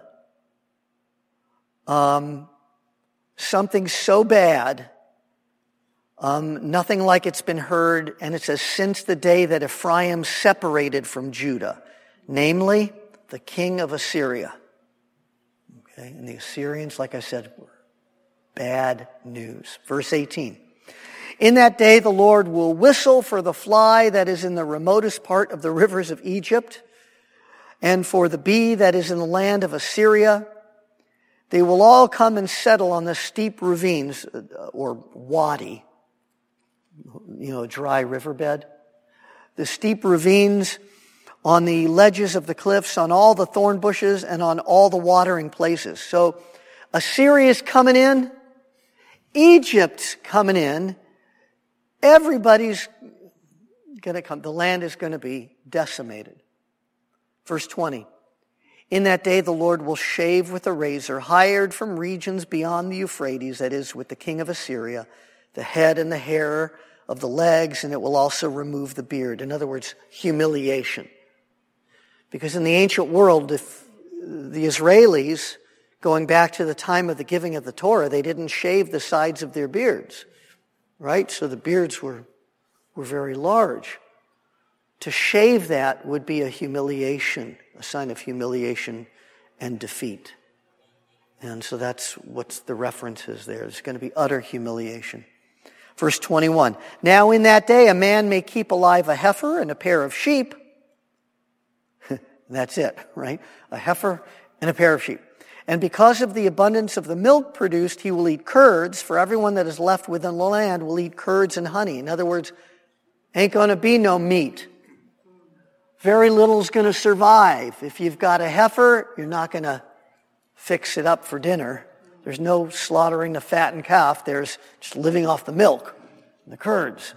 something so bad, nothing like it's been heard, and it says, since the day that Ephraim separated from Judah, namely the king of Assyria. Okay, and the Assyrians, like I said, were bad news. Verse 18. In that day the Lord will whistle for the fly that is in the remotest part of the rivers of Egypt, and for the bee that is in the land of Assyria. They will all come and settle on the steep ravines, or wadi, a dry riverbed. The steep ravines, on the ledges of the cliffs, on all the thorn bushes, and on all the watering places. So Assyria's coming in, Egypt's coming in, everybody's going to come. The land is going to be decimated. Verse 20. In that day the Lord will shave with a razor, hired from regions beyond the Euphrates, that is, with the king of Assyria, the head and the hair of the legs, and it will also remove the beard. In other words, humiliation. Because in the ancient world, if the Israelis, going back to the time of the giving of the Torah, they didn't shave the sides of their beards, right? So the beards were very large. To shave that would be a humiliation, a sign of humiliation and defeat. And so that's what the reference is there. It's going to be utter humiliation. Verse 21. Now in that day a man may keep alive a heifer and a pair of sheep. That's it, right? A heifer and a pair of sheep. And because of the abundance of the milk produced, he will eat curds, for everyone that is left within the land will eat curds and honey. In other words, ain't going to be no meat. Very little is going to survive. If you've got a heifer, you're not going to fix it up for dinner. There's no slaughtering the fattened calf. There's just living off the milk, the curds.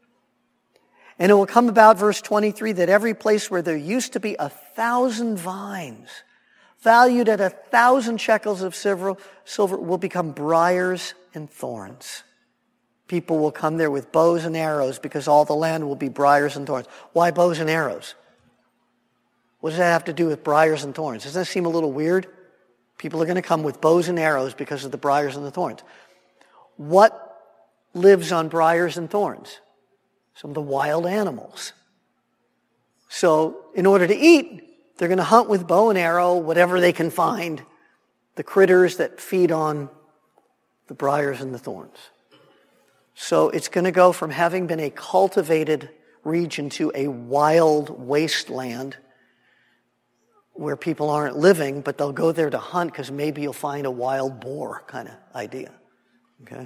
And it will come about, verse 23, that every place where there used to be 1,000 vines, valued at 1,000 shekels of silver, will become briars and thorns. People will come there with bows and arrows because all the land will be briars and thorns. Why bows and arrows? What does that have to do with briars and thorns? Doesn't that seem a little weird? People are going to come with bows and arrows because of the briars and the thorns. What lives on briars and thorns? Some of the wild animals. So in order to eat, they're going to hunt with bow and arrow, whatever they can find, the critters that feed on the briars and the thorns. So it's going to go from having been a cultivated region to a wild wasteland where people aren't living, but they'll go there to hunt because maybe you'll find a wild boar kind of idea. Okay?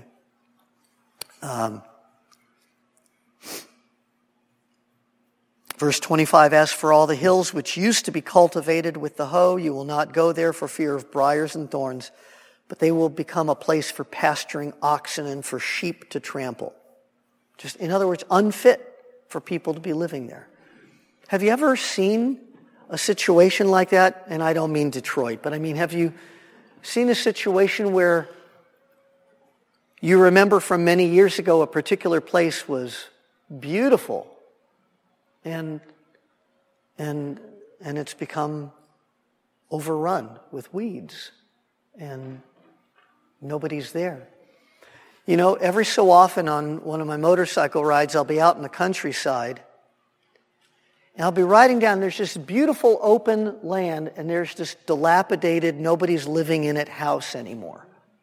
Verse 25, as for all the hills which used to be cultivated with the hoe, you will not go there for fear of briars and thorns, but they will become a place for pasturing oxen and for sheep to trample. Just, in other words, unfit for people to be living there. Have you ever seen a situation like that? And I don't mean Detroit, but I mean, have you seen a situation where you remember from many years ago a particular place was beautiful and it's become overrun with weeds and nobody's there? You know, every so often on one of my motorcycle rides, I'll be out in the countryside and I'll be riding down, there's this beautiful open land and there's this dilapidated, nobody's living in it house anymore.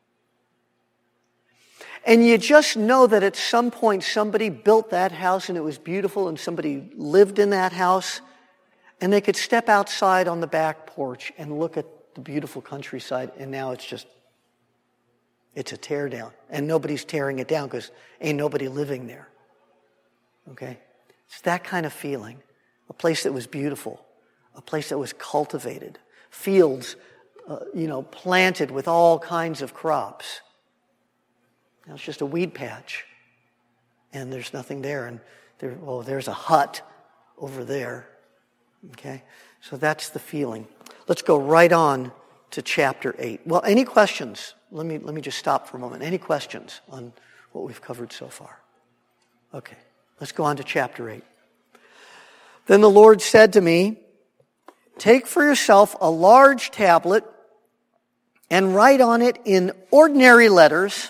And you just know that at some point somebody built that house and it was beautiful and somebody lived in that house and they could step outside on the back porch and look at the beautiful countryside and now it's a tear down. And nobody's tearing it down because ain't nobody living there. Okay? It's that kind of feeling. A place that was beautiful. A place that was cultivated. Fields, planted with all kinds of crops. Now it's just a weed patch. And there's nothing there. And there's a hut over there. Okay? So that's the feeling. Let's go right on to chapter 8. Well, any questions? Let me just stop for a moment. Any questions on what we've covered so far? Okay, let's go on to chapter 8. Then the Lord said to me, take for yourself a large tablet and write on it in ordinary letters,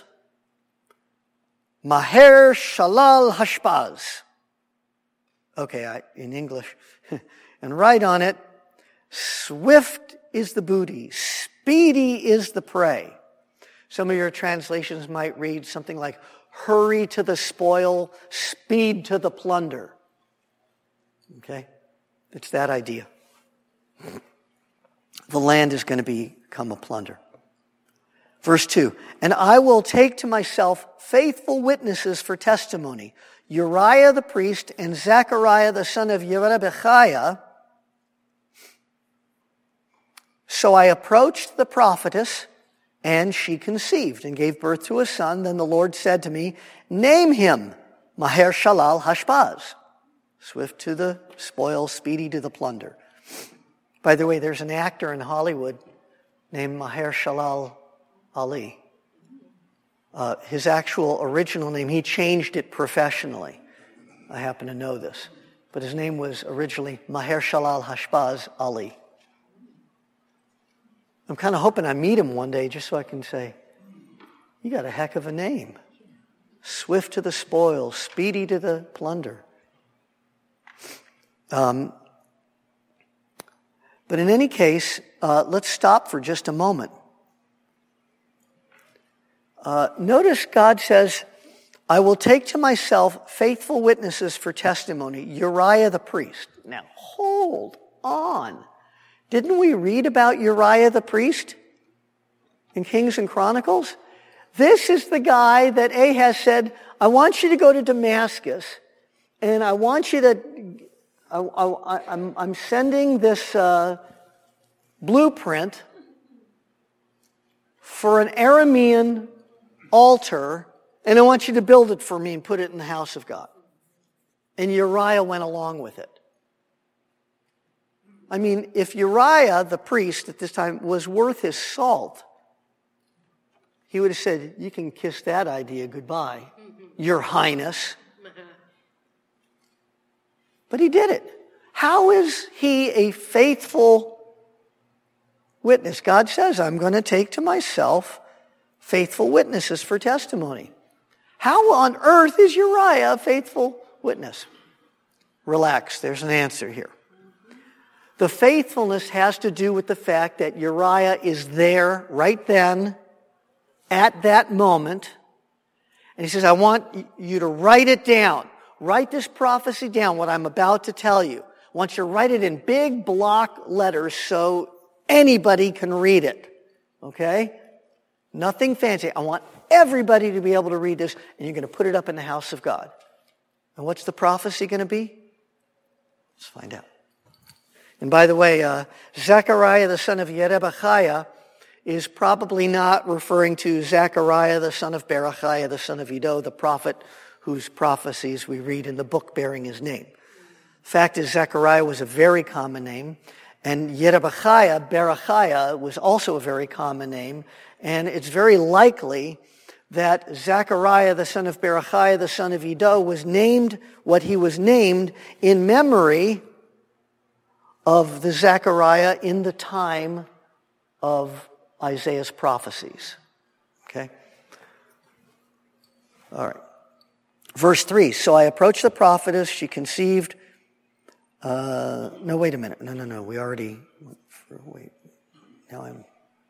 Maher Shalal Hashbaz. Okay, in English. And write on it, swift is the booty, speedy is the prey. Some of your translations might read something like, hurry to the spoil, speed to the plunder. Okay? It's that idea. The land is going to become a plunder. Verse 2, and I will take to myself faithful witnesses for testimony, Uriah the priest and Zechariah the son of Yerebechiah. So I approached the prophetess, and she conceived and gave birth to a son. Then the Lord said to me, name him Maher Shalal Hashbaz. Swift to the spoil, speedy to the plunder. By the way, there's an actor in Hollywood named Maher Shalal Ali. His actual original name, he changed it professionally. I happen to know this. But his name was originally Maher Shalal Hashbaz Ali. I'm kind of hoping I meet him one day just so I can say, you got a heck of a name. Swift to the spoil, speedy to the plunder. But in any case, let's stop for just a moment. Notice God says, I will take to myself faithful witnesses for testimony, Uriah the priest. Now, hold on. Didn't we read about Uriah the priest in Kings and Chronicles? This is the guy that Ahaz said, I want you to go to Damascus, and I want you to, I'm sending this blueprint for an Aramean altar, and I want you to build it for me and put it in the house of God. And Uriah went along with it. I mean, if Uriah, the priest at this time, was worth his salt, he would have said, you can kiss that idea goodbye, Your Highness. But he did it. How is he a faithful witness? God says, I'm going to take to myself faithful witnesses for testimony. How on earth is Uriah a faithful witness? Relax, there's an answer here. The faithfulness has to do with the fact that Uriah is there right then, at that moment, And he says, I want you to write it down. Write this prophecy down, what I'm about to tell you. I want you to write it in big block letters so anybody can read it. Okay? Nothing fancy. I want everybody to be able to read this, and you're going to put it up in the house of God. And what's the prophecy going to be? Let's find out. And by the way, Zechariah the son of Yerebechiah is probably not referring to Zechariah the son of Berechiah the son of Iddo, the prophet whose prophecies we read in the book bearing his name. Fact is, Zechariah was a very common name, and Yerebechiah, Berechiah, was also a very common name, and it's very likely that Zechariah the son of Berechiah the son of Iddo was named what he was named in memory of the Zechariah in the time of Isaiah's prophecies. Okay? All right. Verse 3, so I approached the prophetess, she conceived. No, wait a minute. No. We already, wait. Now I'm,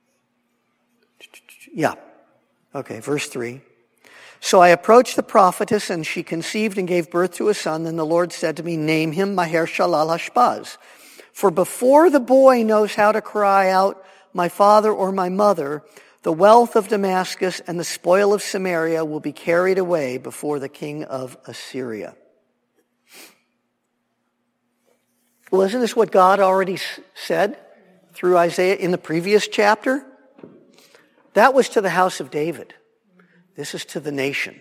yeah. Okay, verse 3. So I approached the prophetess, and she conceived and gave birth to a son. Then the Lord said to me, name him Maher-Shalal-Hashbaz. For before the boy knows how to cry out, my father or my mother, the wealth of Damascus and the spoil of Samaria will be carried away before the king of Assyria. Well, isn't this what God already said through Isaiah in the previous chapter? That was to the house of David. This is to the nation.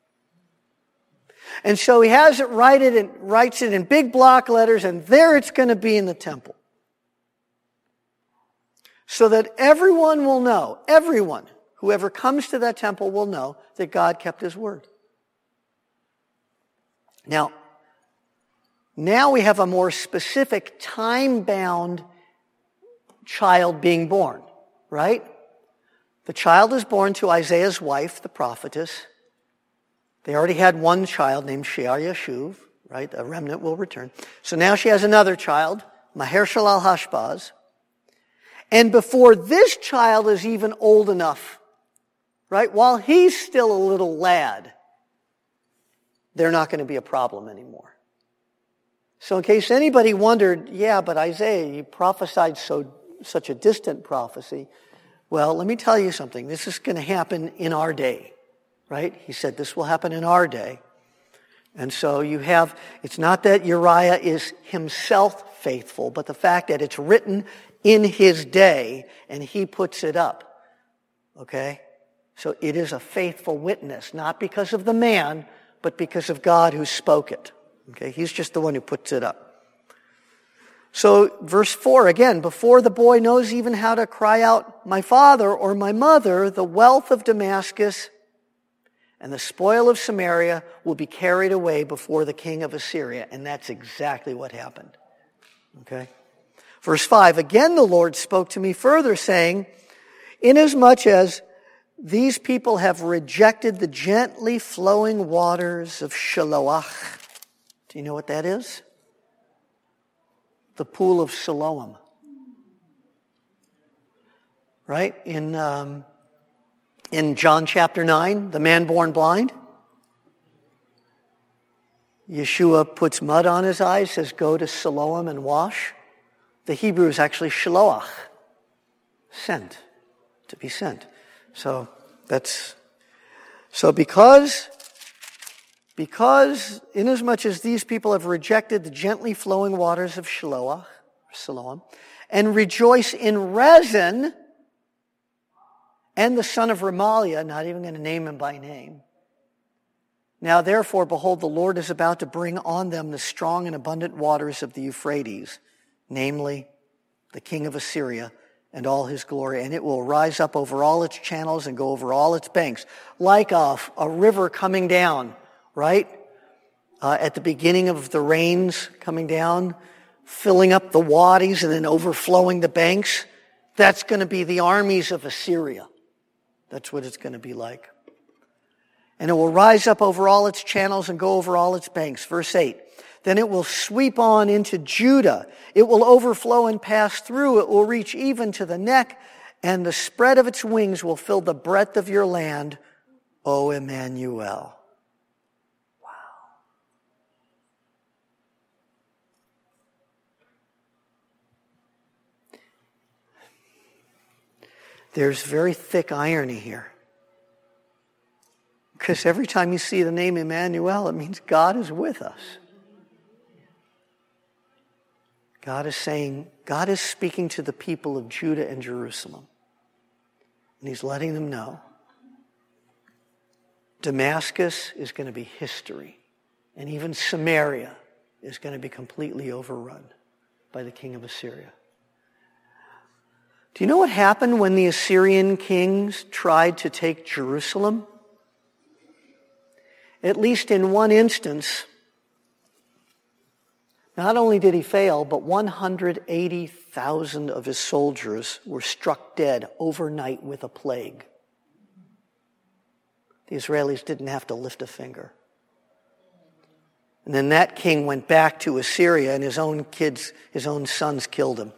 And so he has it writes it in big block letters, and there it's going to be in the temple. So that everyone will know, everyone, whoever comes to that temple will know that God kept his word. Now we have a more specific time-bound child being born, right? The child is born to Isaiah's wife, the prophetess. They already had one child named Shear-Yashuv, right? A remnant will return. So now she has another child, Maher-Shalal-Hashbaz. And before this child is even old enough, right? While he's still a little lad, they're not going to be a problem anymore. So in case anybody wondered, yeah, but Isaiah, you prophesied such a distant prophecy. Well, let me tell you something. This is going to happen in our day, right? He said this will happen in our day. And so it's not that Uriah is himself faithful, but the fact that it's written in his day and he puts it up. Okay? So it is a faithful witness, not because of the man, but because of God who spoke it. Okay? He's just the one who puts it up. So verse 4, again, before the boy knows even how to cry out, my father or my mother, the wealth of Damascus and the spoil of Samaria will be carried away before the king of Assyria. And that's exactly what happened. Okay? Verse 5, again the Lord spoke to me further, saying, inasmuch as these people have rejected the gently flowing waters of Shiloach. Do you know what that is? The pool of Siloam. Right? In John chapter 9, the man born blind. Yeshua puts mud on his eyes, says, go to Siloam and wash. The Hebrew is actually Shiloach. Sent. To be sent. So because inasmuch as these people have rejected the gently flowing waters of Siloam, and rejoice in Rezin and the son of Remaliah, not even going to name him by name. Now therefore, behold, the Lord is about to bring on them the strong and abundant waters of the Euphrates, namely the king of Assyria and all his glory, and it will rise up over all its channels and go over all its banks, like a river coming down, right? At the beginning of the rains coming down, filling up the wadis and then overflowing the banks. That's going to be the armies of Assyria. That's what it's going to be like. And it will rise up over all its channels and go over all its banks. Verse 8. Then it will sweep on into Judah. It will overflow and pass through. It will reach even to the neck, and the spread of its wings will fill the breadth of your land O Emmanuel. Wow. There's very thick irony here. Because every time you see the name Emmanuel, it means God is with us. God is speaking to the people of Judah and Jerusalem. And he's letting them know Damascus is going to be history. And even Samaria is going to be completely overrun by the king of Assyria. Do you know what happened when the Assyrian kings tried to take Jerusalem? At least in one instance, not only did he fail, but 180,000 of his soldiers were struck dead overnight with a plague. The Israelis didn't have to lift a finger. And then that king went back to Assyria, and his own sons killed him.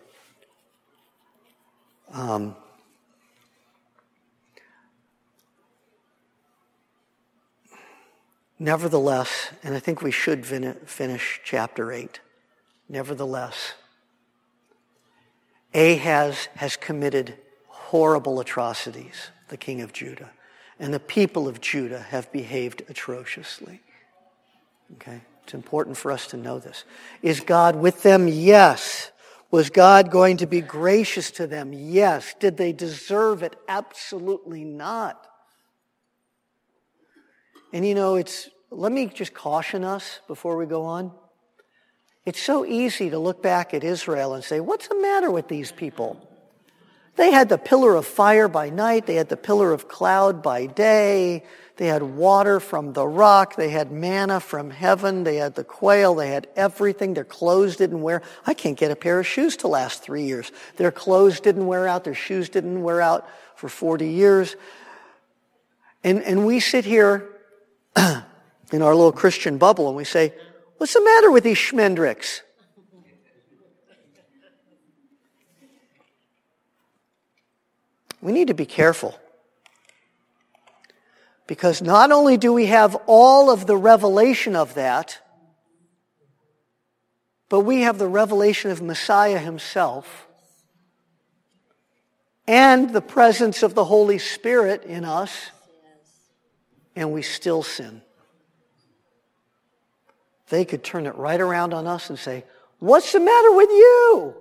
Nevertheless, and I think we should finish chapter 8. Nevertheless, Ahaz has committed horrible atrocities, the king of Judah, and the people of Judah have behaved atrociously. Okay? It's important for us to know this. Is God with them? Yes. Was God going to be gracious to them? Yes. Did they deserve it? Absolutely not. And let me just caution us before we go on. It's so easy to look back at Israel and say, what's the matter with these people? They had the pillar of fire by night. They had the pillar of cloud by day. They had water from the rock. They had manna from heaven. They had the quail. They had everything. Their clothes didn't wear. I can't get a pair of shoes to last 3 years. Their clothes didn't wear out. Their shoes didn't wear out for 40 years. And we sit here in our little Christian bubble and we say, what's the matter with these schmendricks? We need to be careful. Because not only do we have all of the revelation of that, but we have the revelation of Messiah himself and the presence of the Holy Spirit in us, and we still sin. They could turn it right around on us and say, what's the matter with you?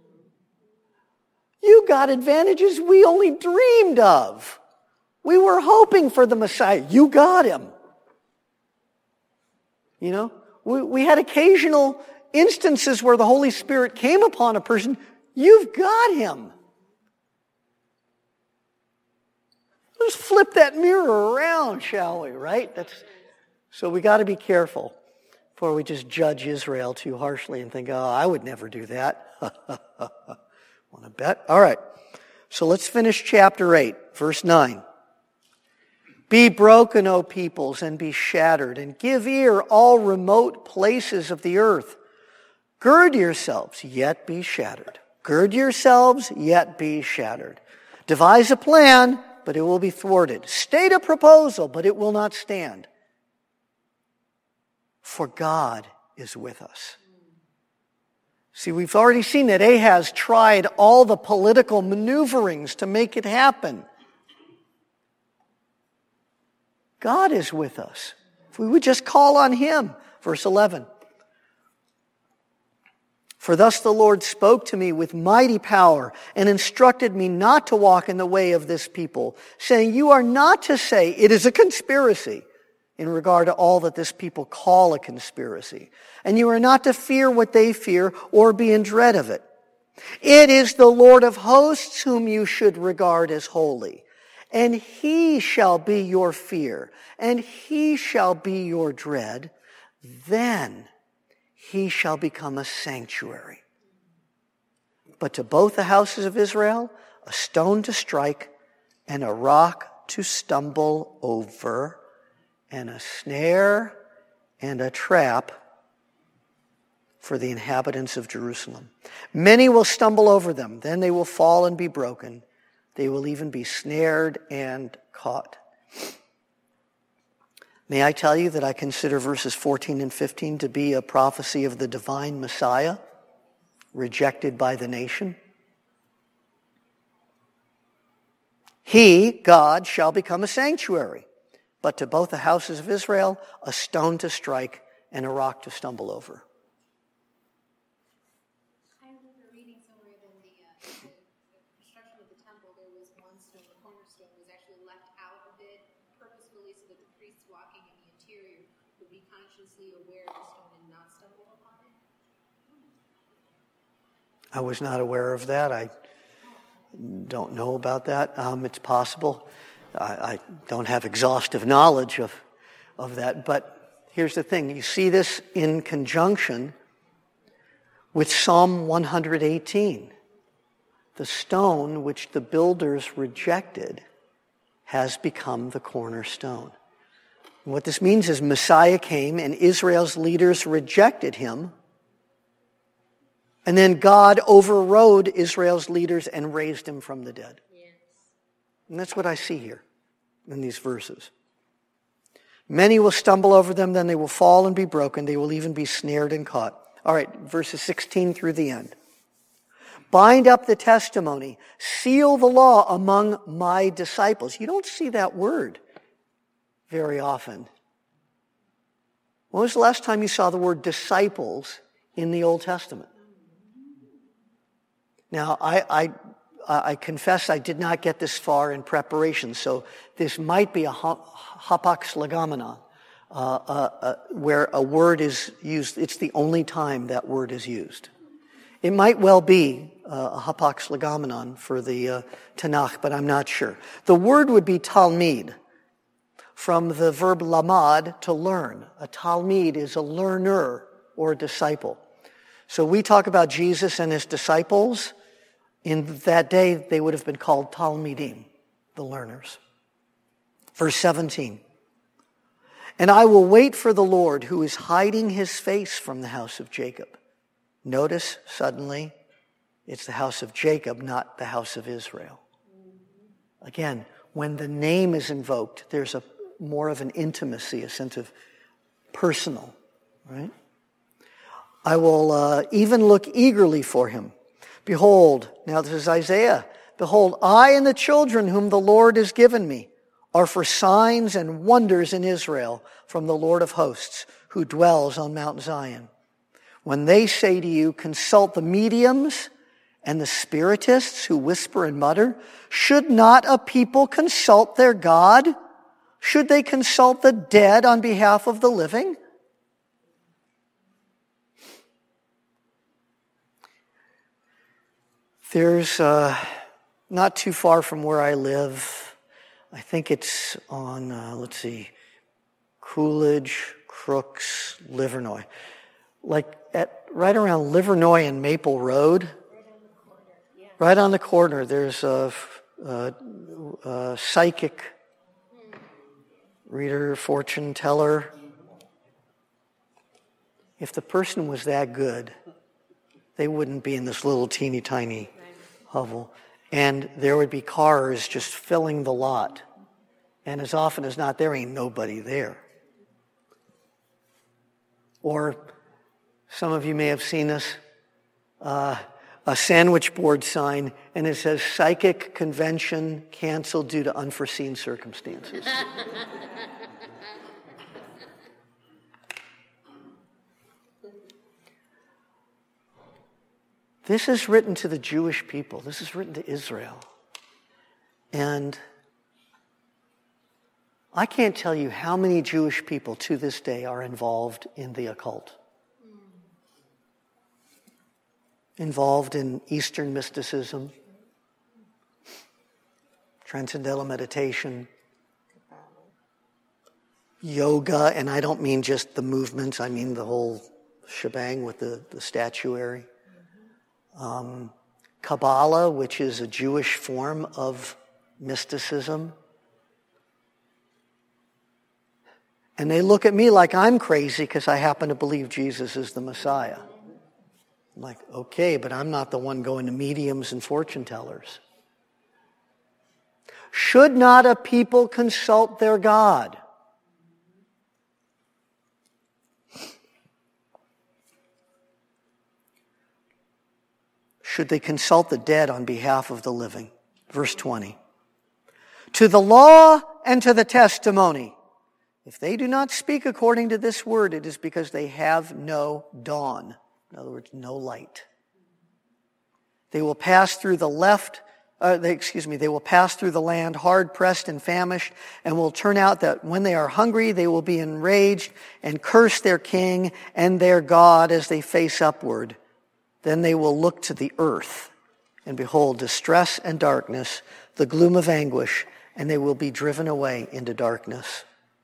You got advantages we only dreamed of. We were hoping for the Messiah. You got him. We had occasional instances where the Holy Spirit came upon a person. You've got him. Let's flip that mirror around, shall we, right? So we got to be careful before we just judge Israel too harshly and think, I would never do that. Want to bet? All right. So let's finish chapter 8, verse 9. Be broken, O peoples, and be shattered, and give ear, all remote places of the earth. Gird yourselves, yet be shattered. Gird yourselves, yet be shattered. Devise a plan, but it will be thwarted. State a proposal, but it will not stand. For God is with us. See, we've already seen that Ahaz tried all the political maneuverings to make it happen. God is with us. If we would just call on him. Verse 11. For thus the Lord spoke to me with mighty power and instructed me not to walk in the way of this people, saying, you are not to say it is a conspiracy in regard to all that this people call a conspiracy. And you are not to fear what they fear or be in dread of it. It is the Lord of hosts whom you should regard as holy. And he shall be your fear, and he shall be your dread. Then he shall become a sanctuary. But to both the houses of Israel, a stone to strike, and a rock to stumble over, and a snare and a trap for the inhabitants of Jerusalem. Many will stumble over them, then they will fall and be broken. They will even be snared and caught. May I tell you that I consider verses 14 and 15 to be a prophecy of the divine Messiah, rejected by the nation? He, God, shall become a sanctuary, but to both the houses of Israel, a stone to strike and a rock to stumble over. I remember reading somewhere that the construction of the temple, there was one stone, the cornerstone, was actually left out of it purposefully so that the priests walking in the interior would be consciously aware of the stone and not stumble upon it. I was not aware of that. I don't know about that. It's possible. I don't have exhaustive knowledge of that. But here's the thing. You see this in conjunction with Psalm 118. The stone which the builders rejected has become the cornerstone. And what this means is Messiah came and Israel's leaders rejected him. And then God overrode Israel's leaders and raised him from the dead. Yes. And that's what I see here in these verses. Many will stumble over them, then they will fall and be broken. They will even be snared and caught. All right, verses 16 through the end. Bind up the testimony. Seal the law among my disciples. You don't see that word very often. When was the last time you saw the word disciples in the Old Testament? Now, I confess I did not get this far in preparation, so this might be a hapax legomena, where a word is used. It's the only time that word is used. It might well be a hapax legomenon for the Tanakh, but I'm not sure. The word would be talmid, from the verb lamad, to learn. A talmid is a learner or a disciple. So we talk about Jesus and his disciples. In that day, they would have been called talmidim, the learners. Verse 17. And I will wait for the Lord who is hiding his face from the house of Jacob. Notice, suddenly, it's the house of Jacob, not the house of Israel. Again, when the name is invoked, there's more of an intimacy, a sense of personal, right? I will even look eagerly for him. Behold, now this is Isaiah. Behold, I and the children whom the Lord has given me are for signs and wonders in Israel from the Lord of hosts, who dwells on Mount Zion. When they say to you, consult the mediums and the spiritists who whisper and mutter, should not a people consult their God? Should they consult the dead on behalf of the living? There's not too far from where I live. I think it's on, Coolidge, Crooks, Livernois. Like right around Livernois and Maple Road. Right on the corner, there's a psychic reader, fortune teller. If the person was that good, they wouldn't be in this little teeny tiny hovel. And there would be cars just filling the lot. And as often as not, there ain't nobody there. Or some of you may have seen this, a sandwich board sign, and it says, psychic convention canceled due to unforeseen circumstances. This is written to the Jewish people. This is written to Israel. And I can't tell you how many Jewish people to this day are involved in the occult. Involved in Eastern mysticism, transcendental meditation, yoga, and I don't mean just the movements, I mean the whole shebang with the statuary. Kabbalah, which is a Jewish form of mysticism. And they look at me like I'm crazy because I happen to believe Jesus is the Messiah. I'm like, okay, but I'm not the one going to mediums and fortune tellers. Should not a people consult their God? should they consult the dead on behalf of the living? Verse 20. To the law and to the testimony. If they do not speak according to this word, it is because they have no dawn. In other words, no light. They will pass through the they will pass through the land hard pressed and famished, and will turn out that when they are hungry, they will be enraged and curse their king and their God as they face upward. Then they will look to the earth and behold distress and darkness, the gloom of anguish, and they will be driven away into darkness.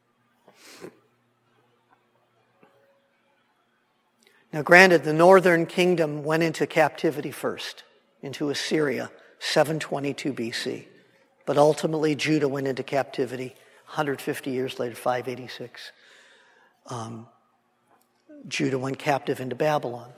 Now granted, the northern kingdom went into captivity first, into Assyria, 722 BC. But ultimately Judah went into captivity 150 years later, 586. Judah went captive into Babylon.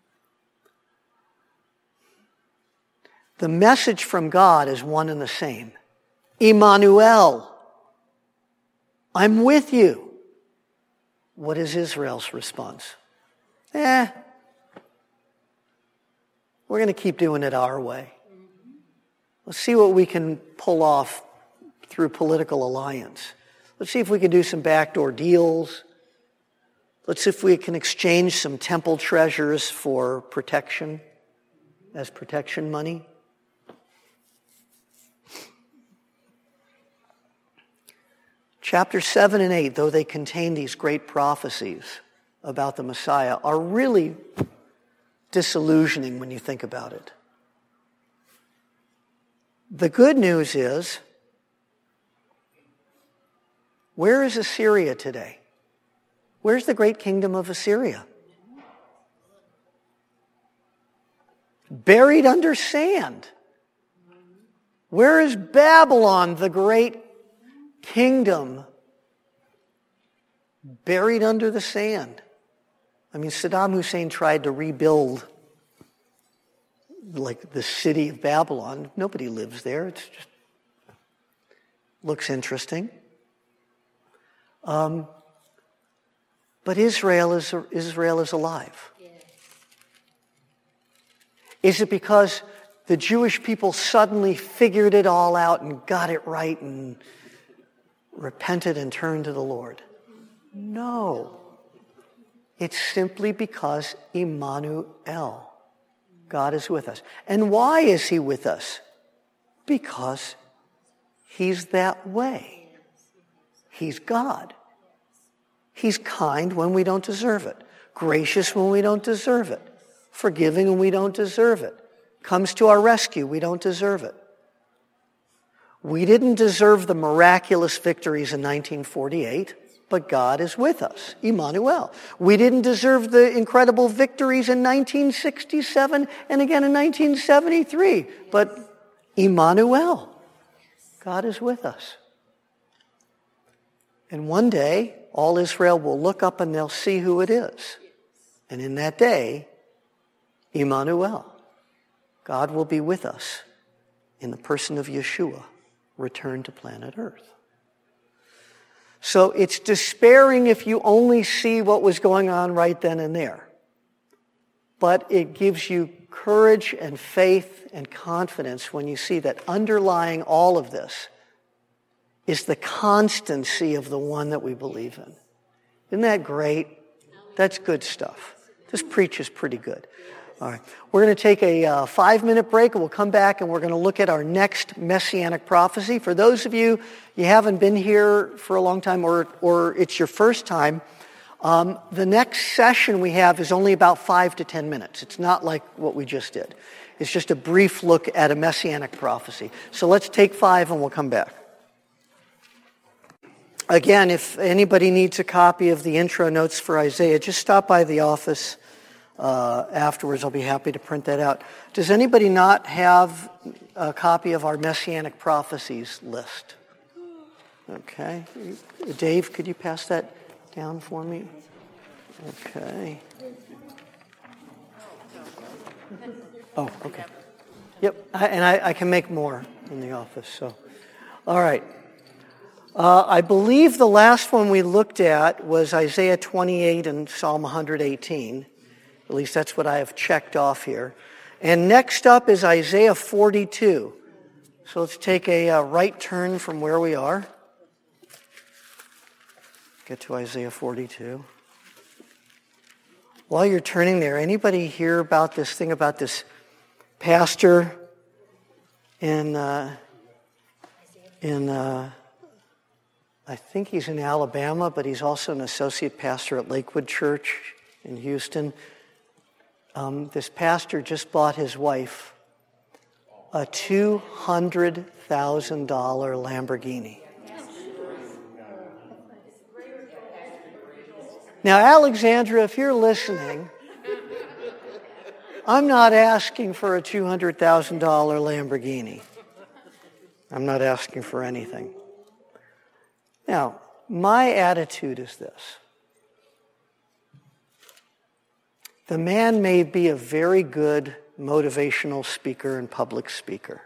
The message from God is one and the same. Emmanuel, I'm with you. What is Israel's response? We're going to keep doing it our way. Let's see what we can pull off through political alliance. Let's see if we can do some backdoor deals. Let's see if we can exchange some temple treasures for protection, as protection money. Chapter 7 and 8, though they contain these great prophecies about the Messiah, are really disillusioning when you think about it. The good news is, where is Assyria today? Where's the great kingdom of Assyria? Buried under sand. Where is Babylon, the great kingdom? Buried under the sand. I mean, Saddam Hussein tried to rebuild like the city of Babylon. Nobody lives there. It's just looks interesting. But Israel is alive. Is it because the Jewish people suddenly figured it all out and got it right and repented and turned to the Lord? No. It's simply because Emmanuel, God is with us. And why is he with us? Because he's that way. He's God. He's kind when we don't deserve it. Gracious when we don't deserve it. Forgiving when we don't deserve it. Comes to our rescue. We don't deserve it. We didn't deserve the miraculous victories in 1948. But God is with us, Emmanuel. We didn't deserve the incredible victories in 1967 and again in 1973. But Emmanuel, God is with us. And one day, all Israel will look up and they'll see who it is. And in that day, Emmanuel, God will be with us in the person of Yeshua, returned to planet Earth. So it's despairing if you only see what was going on right then and there. But it gives you courage and faith and confidence when you see that underlying all of this is the constancy of the one that we believe in. Isn't that great? That's good stuff. This preach is pretty good. All right. We're going to take a 5-minute break, and we'll come back and we're going to look at our next messianic prophecy. For those of you haven't been here for a long time or it's your first time, the next session we have is only about 5 to 10 minutes. It's not like what we just did. It's just a brief look at a messianic prophecy. So let's take 5 and we'll come back. Again, if anybody needs a copy of the intro notes for Isaiah, just stop by the office. Afterwards, I'll be happy to print that out. Does anybody not have a copy of our Messianic Prophecies list? Okay. Dave, could you pass that down for me? Okay. Oh, okay. Yep, and I can make more in the office. So, all right. I believe the last one we looked at was Isaiah 28 and Psalm 118. At least that's what I have checked off here. And next up is Isaiah 42. So let's take a right turn from where we are. Get to Isaiah 42. While you're turning there, anybody hear about this thing about this pastor in I think he's in Alabama, but he's also an associate pastor at Lakewood Church in Houston. This pastor just bought his wife a $200,000 Lamborghini. Now, Alexandra, if you're listening, I'm not asking for a $200,000 Lamborghini. I'm not asking for anything. Now, my attitude is this. The man may be a very good motivational speaker and public speaker.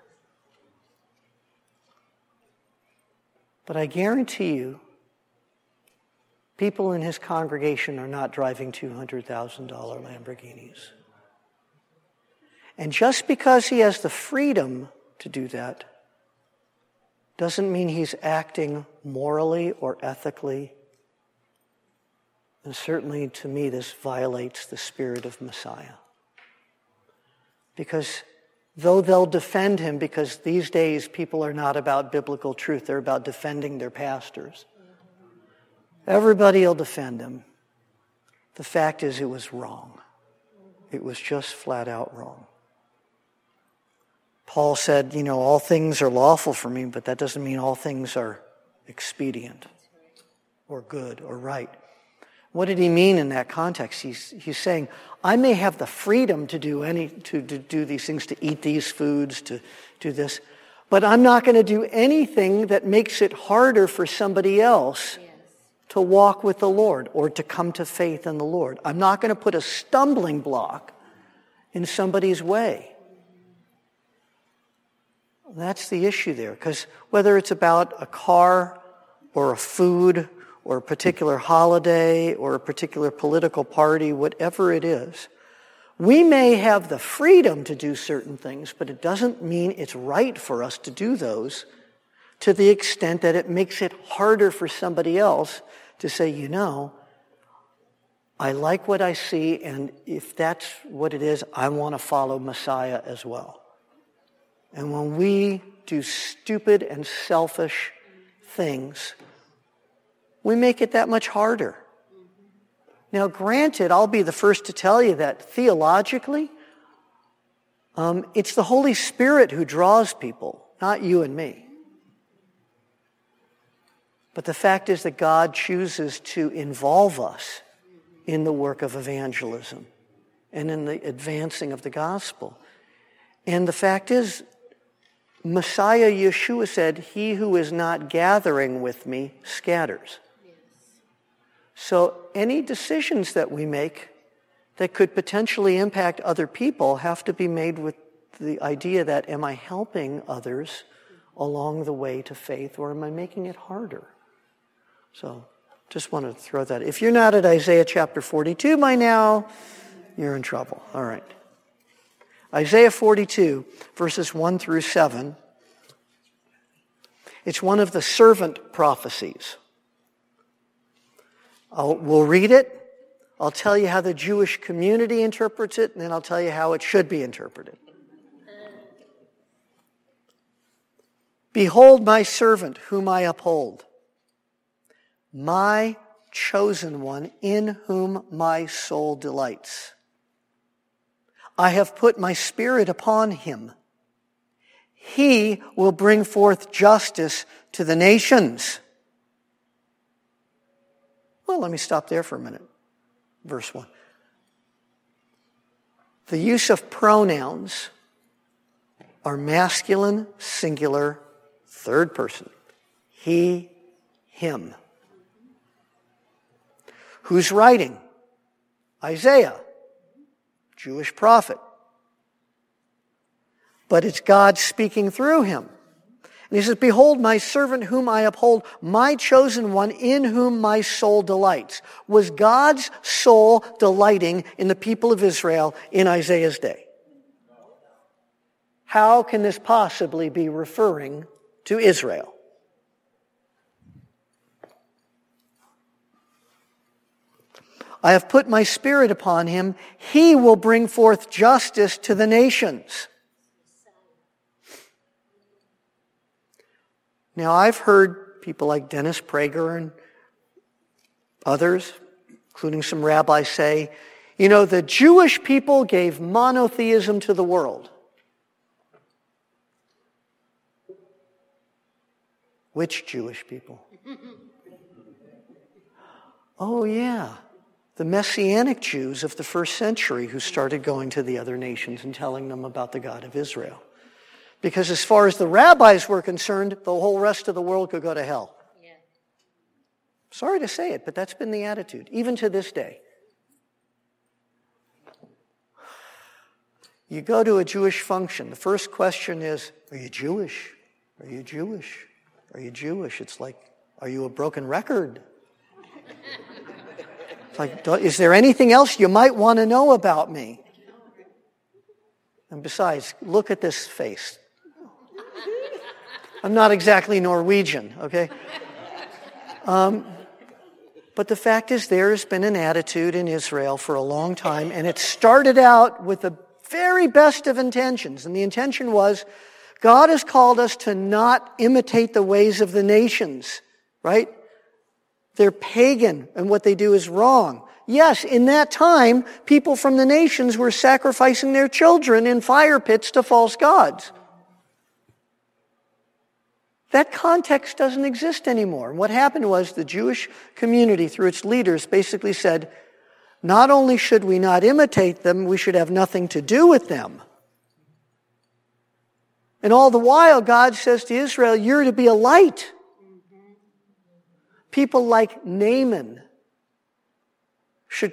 But I guarantee you, people in his congregation are not driving $200,000 Lamborghinis. And just because he has the freedom to do that doesn't mean he's acting morally or ethically. And certainly to me, this violates the spirit of Messiah. Because though they'll defend him, because these days people are not about biblical truth, they're about defending their pastors. Everybody will defend him. The fact is, it was wrong. It was just flat out wrong. Paul said, all things are lawful for me, but that doesn't mean all things are expedient or good or right. What did he mean in that context? He's saying, I may have the freedom to do these things, to eat these foods, to do this, but I'm not going to do anything that makes it harder for somebody else to walk with the Lord or to come to faith in the Lord. I'm not going to put a stumbling block in somebody's way. That's the issue there, because whether it's about a car or a food or a particular holiday or a particular political party, whatever it is, we may have the freedom to do certain things, but it doesn't mean it's right for us to do those to the extent that it makes it harder for somebody else to say, I like what I see, and if that's what it is, I want to follow Messiah as well. And when we do stupid and selfish things, we make it that much harder. Now, granted, I'll be the first to tell you that theologically, it's the Holy Spirit who draws people, not you and me. But the fact is that God chooses to involve us in the work of evangelism and in the advancing of the gospel. And the fact is, Messiah Yeshua said, he who is not gathering with me scatters. Yes. So any decisions that we make that could potentially impact other people have to be made with the idea that, am I helping others along the way to faith, or am I making it harder? So just wanted to throw that. If you're not at Isaiah chapter 42 by now, you're in trouble. All right. Isaiah 42, verses 1 through 7. It's one of the servant prophecies. We'll read it. I'll tell you how the Jewish community interprets it, and then I'll tell you how it should be interpreted. Behold my servant whom I uphold, my chosen one in whom my soul delights. I have put my spirit upon him. He will bring forth justice to the nations. Well, let me stop there for a minute. Verse 1. The use of pronouns are masculine, singular, third person. He, him. Who's writing? Isaiah. Jewish prophet. But it's God speaking through him. And he says, behold my servant whom I uphold, my chosen one in whom my soul delights. Was God's soul delighting in the people of Israel in Isaiah's day? How can this possibly be referring to Israel? I have put my Spirit upon him. He will bring forth justice to the nations. Now, I've heard people like Dennis Prager and others, including some rabbis, say, the Jewish people gave monotheism to the world. Which Jewish people? Oh, yeah. The Messianic Jews of the first century who started going to the other nations and telling them about the God of Israel. Because as far as the rabbis were concerned, the whole rest of the world could go to hell. Yeah. Sorry to say it, but that's been the attitude, even to this day. You go to a Jewish function, the first question is, are you Jewish? Are you Jewish? Are you Jewish? It's like, are you a broken record? It's like, is there anything else you might want to know about me? And besides, look at this face. I'm not exactly Norwegian, okay? But the fact is, there has been an attitude in Israel for a long time, and it started out with the very best of intentions. And the intention was, God has called us to not imitate the ways of the nations, right? They're pagan, and what they do is wrong. Yes, in that time, people from the nations were sacrificing their children in fire pits to false gods. That context doesn't exist anymore. And what happened was the Jewish community, through its leaders, basically said, not only should we not imitate them, we should have nothing to do with them. And all the while, God says to Israel, you're to be a light. People like Naaman should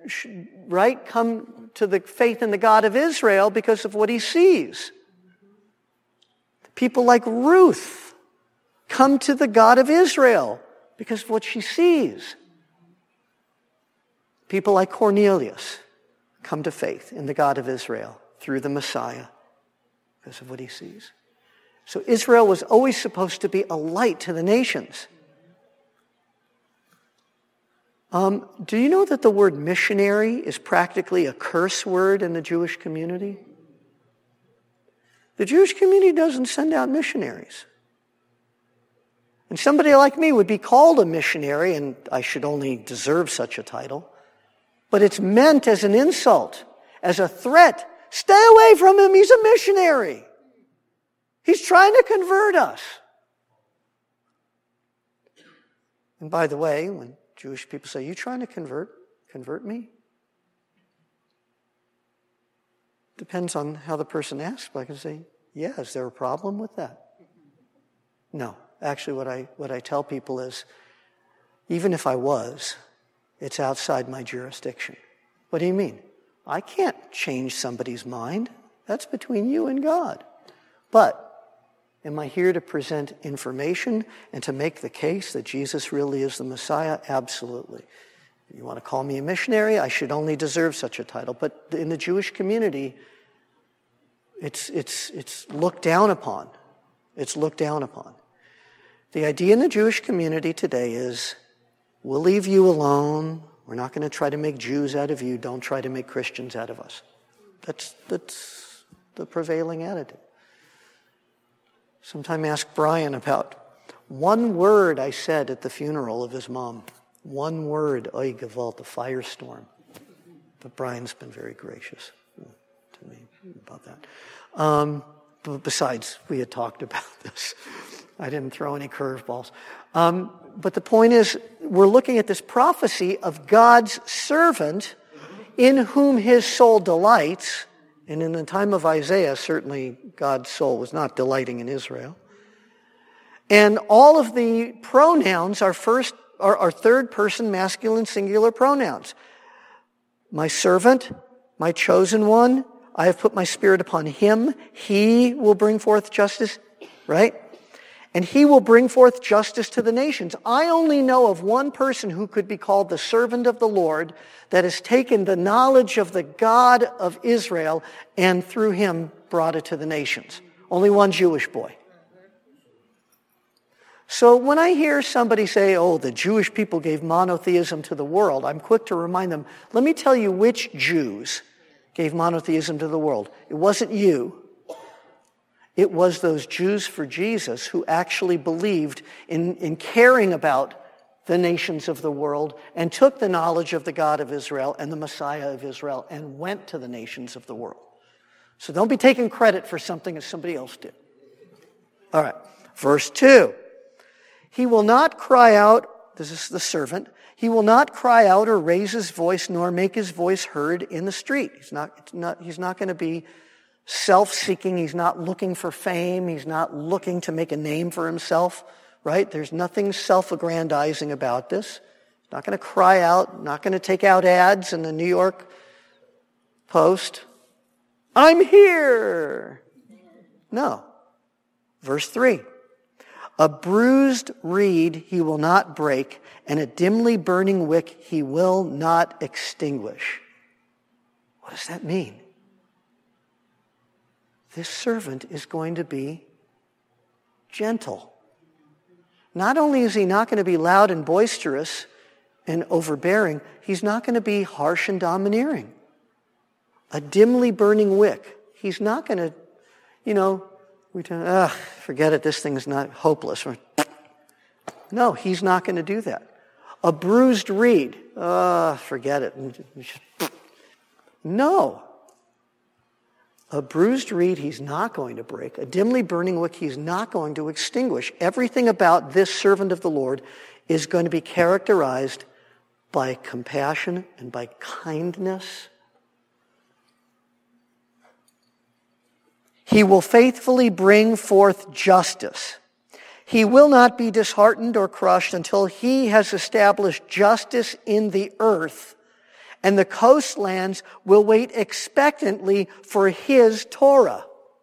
come to the faith in the God of Israel because of what he sees. People like Ruth come to the God of Israel because of what she sees. People like Cornelius come to faith in the God of Israel through the Messiah because of what he sees. So Israel was always supposed to be a light to the nations. Do you know that the word missionary is practically a curse word in the Jewish community? The Jewish community doesn't send out missionaries. And somebody like me would be called a missionary, and I should only deserve such a title. But it's meant as an insult, as a threat. Stay away from him, he's a missionary. He's trying to convert us. And by the way, when Jewish people say, you trying to convert me? Depends on how the person asks, but I can say, yeah, is there a problem with that? No. Actually, what I tell people is, even if I was, it's outside my jurisdiction. What do you mean? I can't change somebody's mind. That's between you and God. But am I here to present information and to make the case that Jesus really is the Messiah? Absolutely. You want to call me a missionary? I should only deserve such a title. But in the Jewish community, it's looked down upon. It's looked down upon. The idea in the Jewish community today is, we'll leave you alone. We're not going to try to make Jews out of you. Don't try to make Christians out of us. That's the prevailing attitude. Sometime ask Brian about one word I said at the funeral of his mom. One word, oy gewalt, a firestorm. But Brian's been very gracious to me about that. But besides, we had talked about this. I didn't throw any curveballs. But the point is, we're looking at this prophecy of God's servant in whom his soul delights. And in the time of Isaiah, certainly God's soul was not delighting in Israel. And all of the pronouns are third person masculine singular pronouns. My servant, my chosen one, I have put my Spirit upon him. He will bring forth justice, right? And he will bring forth justice to the nations. I only know of one person who could be called the servant of the Lord that has taken the knowledge of the God of Israel and through him brought it to the nations. Only one Jewish boy. So when I hear somebody say, oh, the Jewish people gave monotheism to the world, I'm quick to remind them, let me tell you which Jews gave monotheism to the world. It wasn't you. It was those Jews for Jesus who actually believed in caring about the nations of the world and took the knowledge of the God of Israel and the Messiah of Israel and went to the nations of the world. So don't be taking credit for something that somebody else did. All right, verse 2. He will not cry out, this is the servant, he will not cry out or raise his voice nor make his voice heard in the street. He's not going to be self-seeking. He's not looking for fame. He's not looking to make a name for himself, right? There's nothing self-aggrandizing about this. He's not going to cry out, not going to take out ads in the New York Post. I'm here. No. Verse 3. A bruised reed he will not break, and a dimly burning wick he will not extinguish. What does that mean? This servant is going to be gentle. Not only is he not going to be loud and boisterous and overbearing, he's not going to be harsh and domineering. A dimly burning wick. He's not going to, forget it, this thing's not hopeless. No, he's not going to do that. A bruised reed, forget it. No. A bruised reed he's not going to break. A dimly burning wick he's not going to extinguish. Everything about this servant of the Lord is going to be characterized by compassion and by kindness. He will faithfully bring forth justice. He will not be disheartened or crushed until he has established justice in the earth, and the coastlands will wait expectantly for his Torah,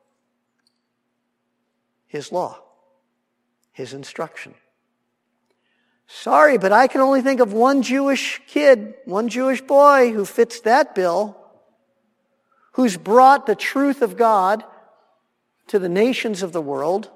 his law, his instruction. Sorry, but I can only think of one Jewish kid, one Jewish boy who fits that bill, who's brought the truth of God to the nations of the world.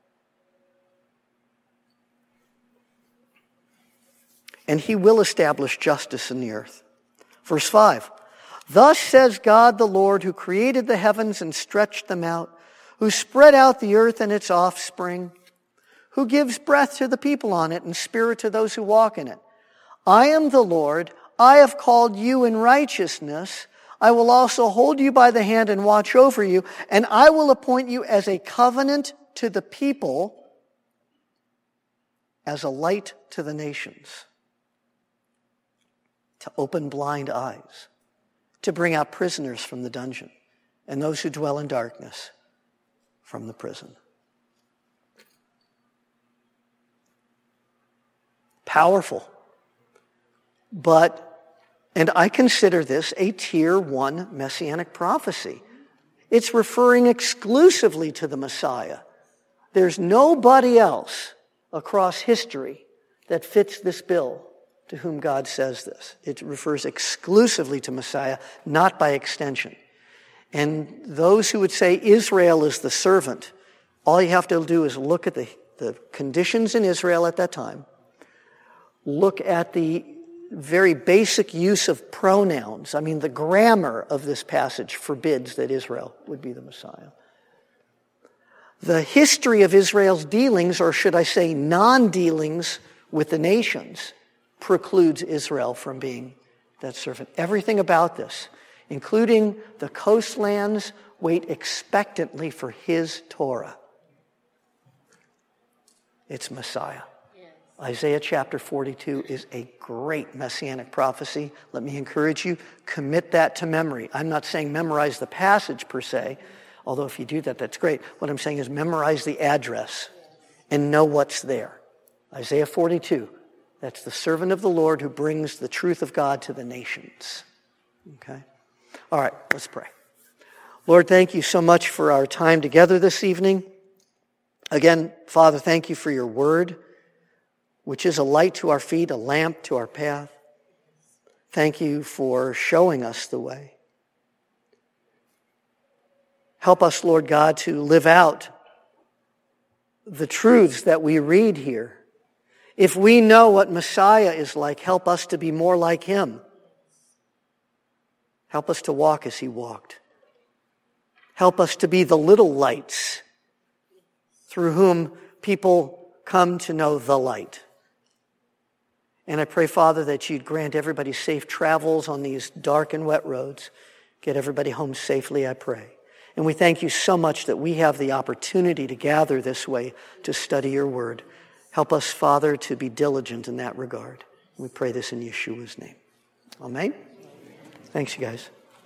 And he will establish justice in the earth. Verse 5. Thus says God the Lord, who created the heavens and stretched them out, who spread out the earth and its offspring, who gives breath to the people on it and spirit to those who walk in it. I am the Lord. I have called you in righteousness. I will also hold you by the hand and watch over you, and I will appoint you as a covenant to the people, as a light to the nations, to open blind eyes, to bring out prisoners from the dungeon, and those who dwell in darkness from the prison. Powerful. And I consider this a tier 1 messianic prophecy. It's referring exclusively to the Messiah. There's nobody else across history that fits this bill to whom God says this. It refers exclusively to Messiah, not by extension. And those who would say Israel is the servant, all you have to do is look at the conditions in Israel at that time, look at the very basic use of pronouns. I mean, the grammar of this passage forbids that Israel would be the Messiah. The history of Israel's dealings, or should I say non-dealings with the nations, precludes Israel from being that servant. Everything about this, including the coastlands, wait expectantly for his Torah. It's Messiah. Isaiah chapter 42 is a great messianic prophecy. Let me encourage you, commit that to memory. I'm not saying memorize the passage per se, although if you do that, that's great. What I'm saying is memorize the address and know what's there. Isaiah 42, that's the servant of the Lord who brings the truth of God to the nations. Okay? All right, let's pray. Lord, thank you so much for our time together this evening. Again, Father, thank you for your word, which is a light to our feet, a lamp to our path. Thank you for showing us the way. Help us, Lord God, to live out the truths that we read here. If we know what Messiah is like, help us to be more like him. Help us to walk as he walked. Help us to be the little lights through whom people come to know the light. And I pray, Father, that you'd grant everybody safe travels on these dark and wet roads. Get everybody home safely, I pray. And we thank you so much that we have the opportunity to gather this way to study your word. Help us, Father, to be diligent in that regard. We pray this in Yeshua's name. Amen. Thanks, you guys.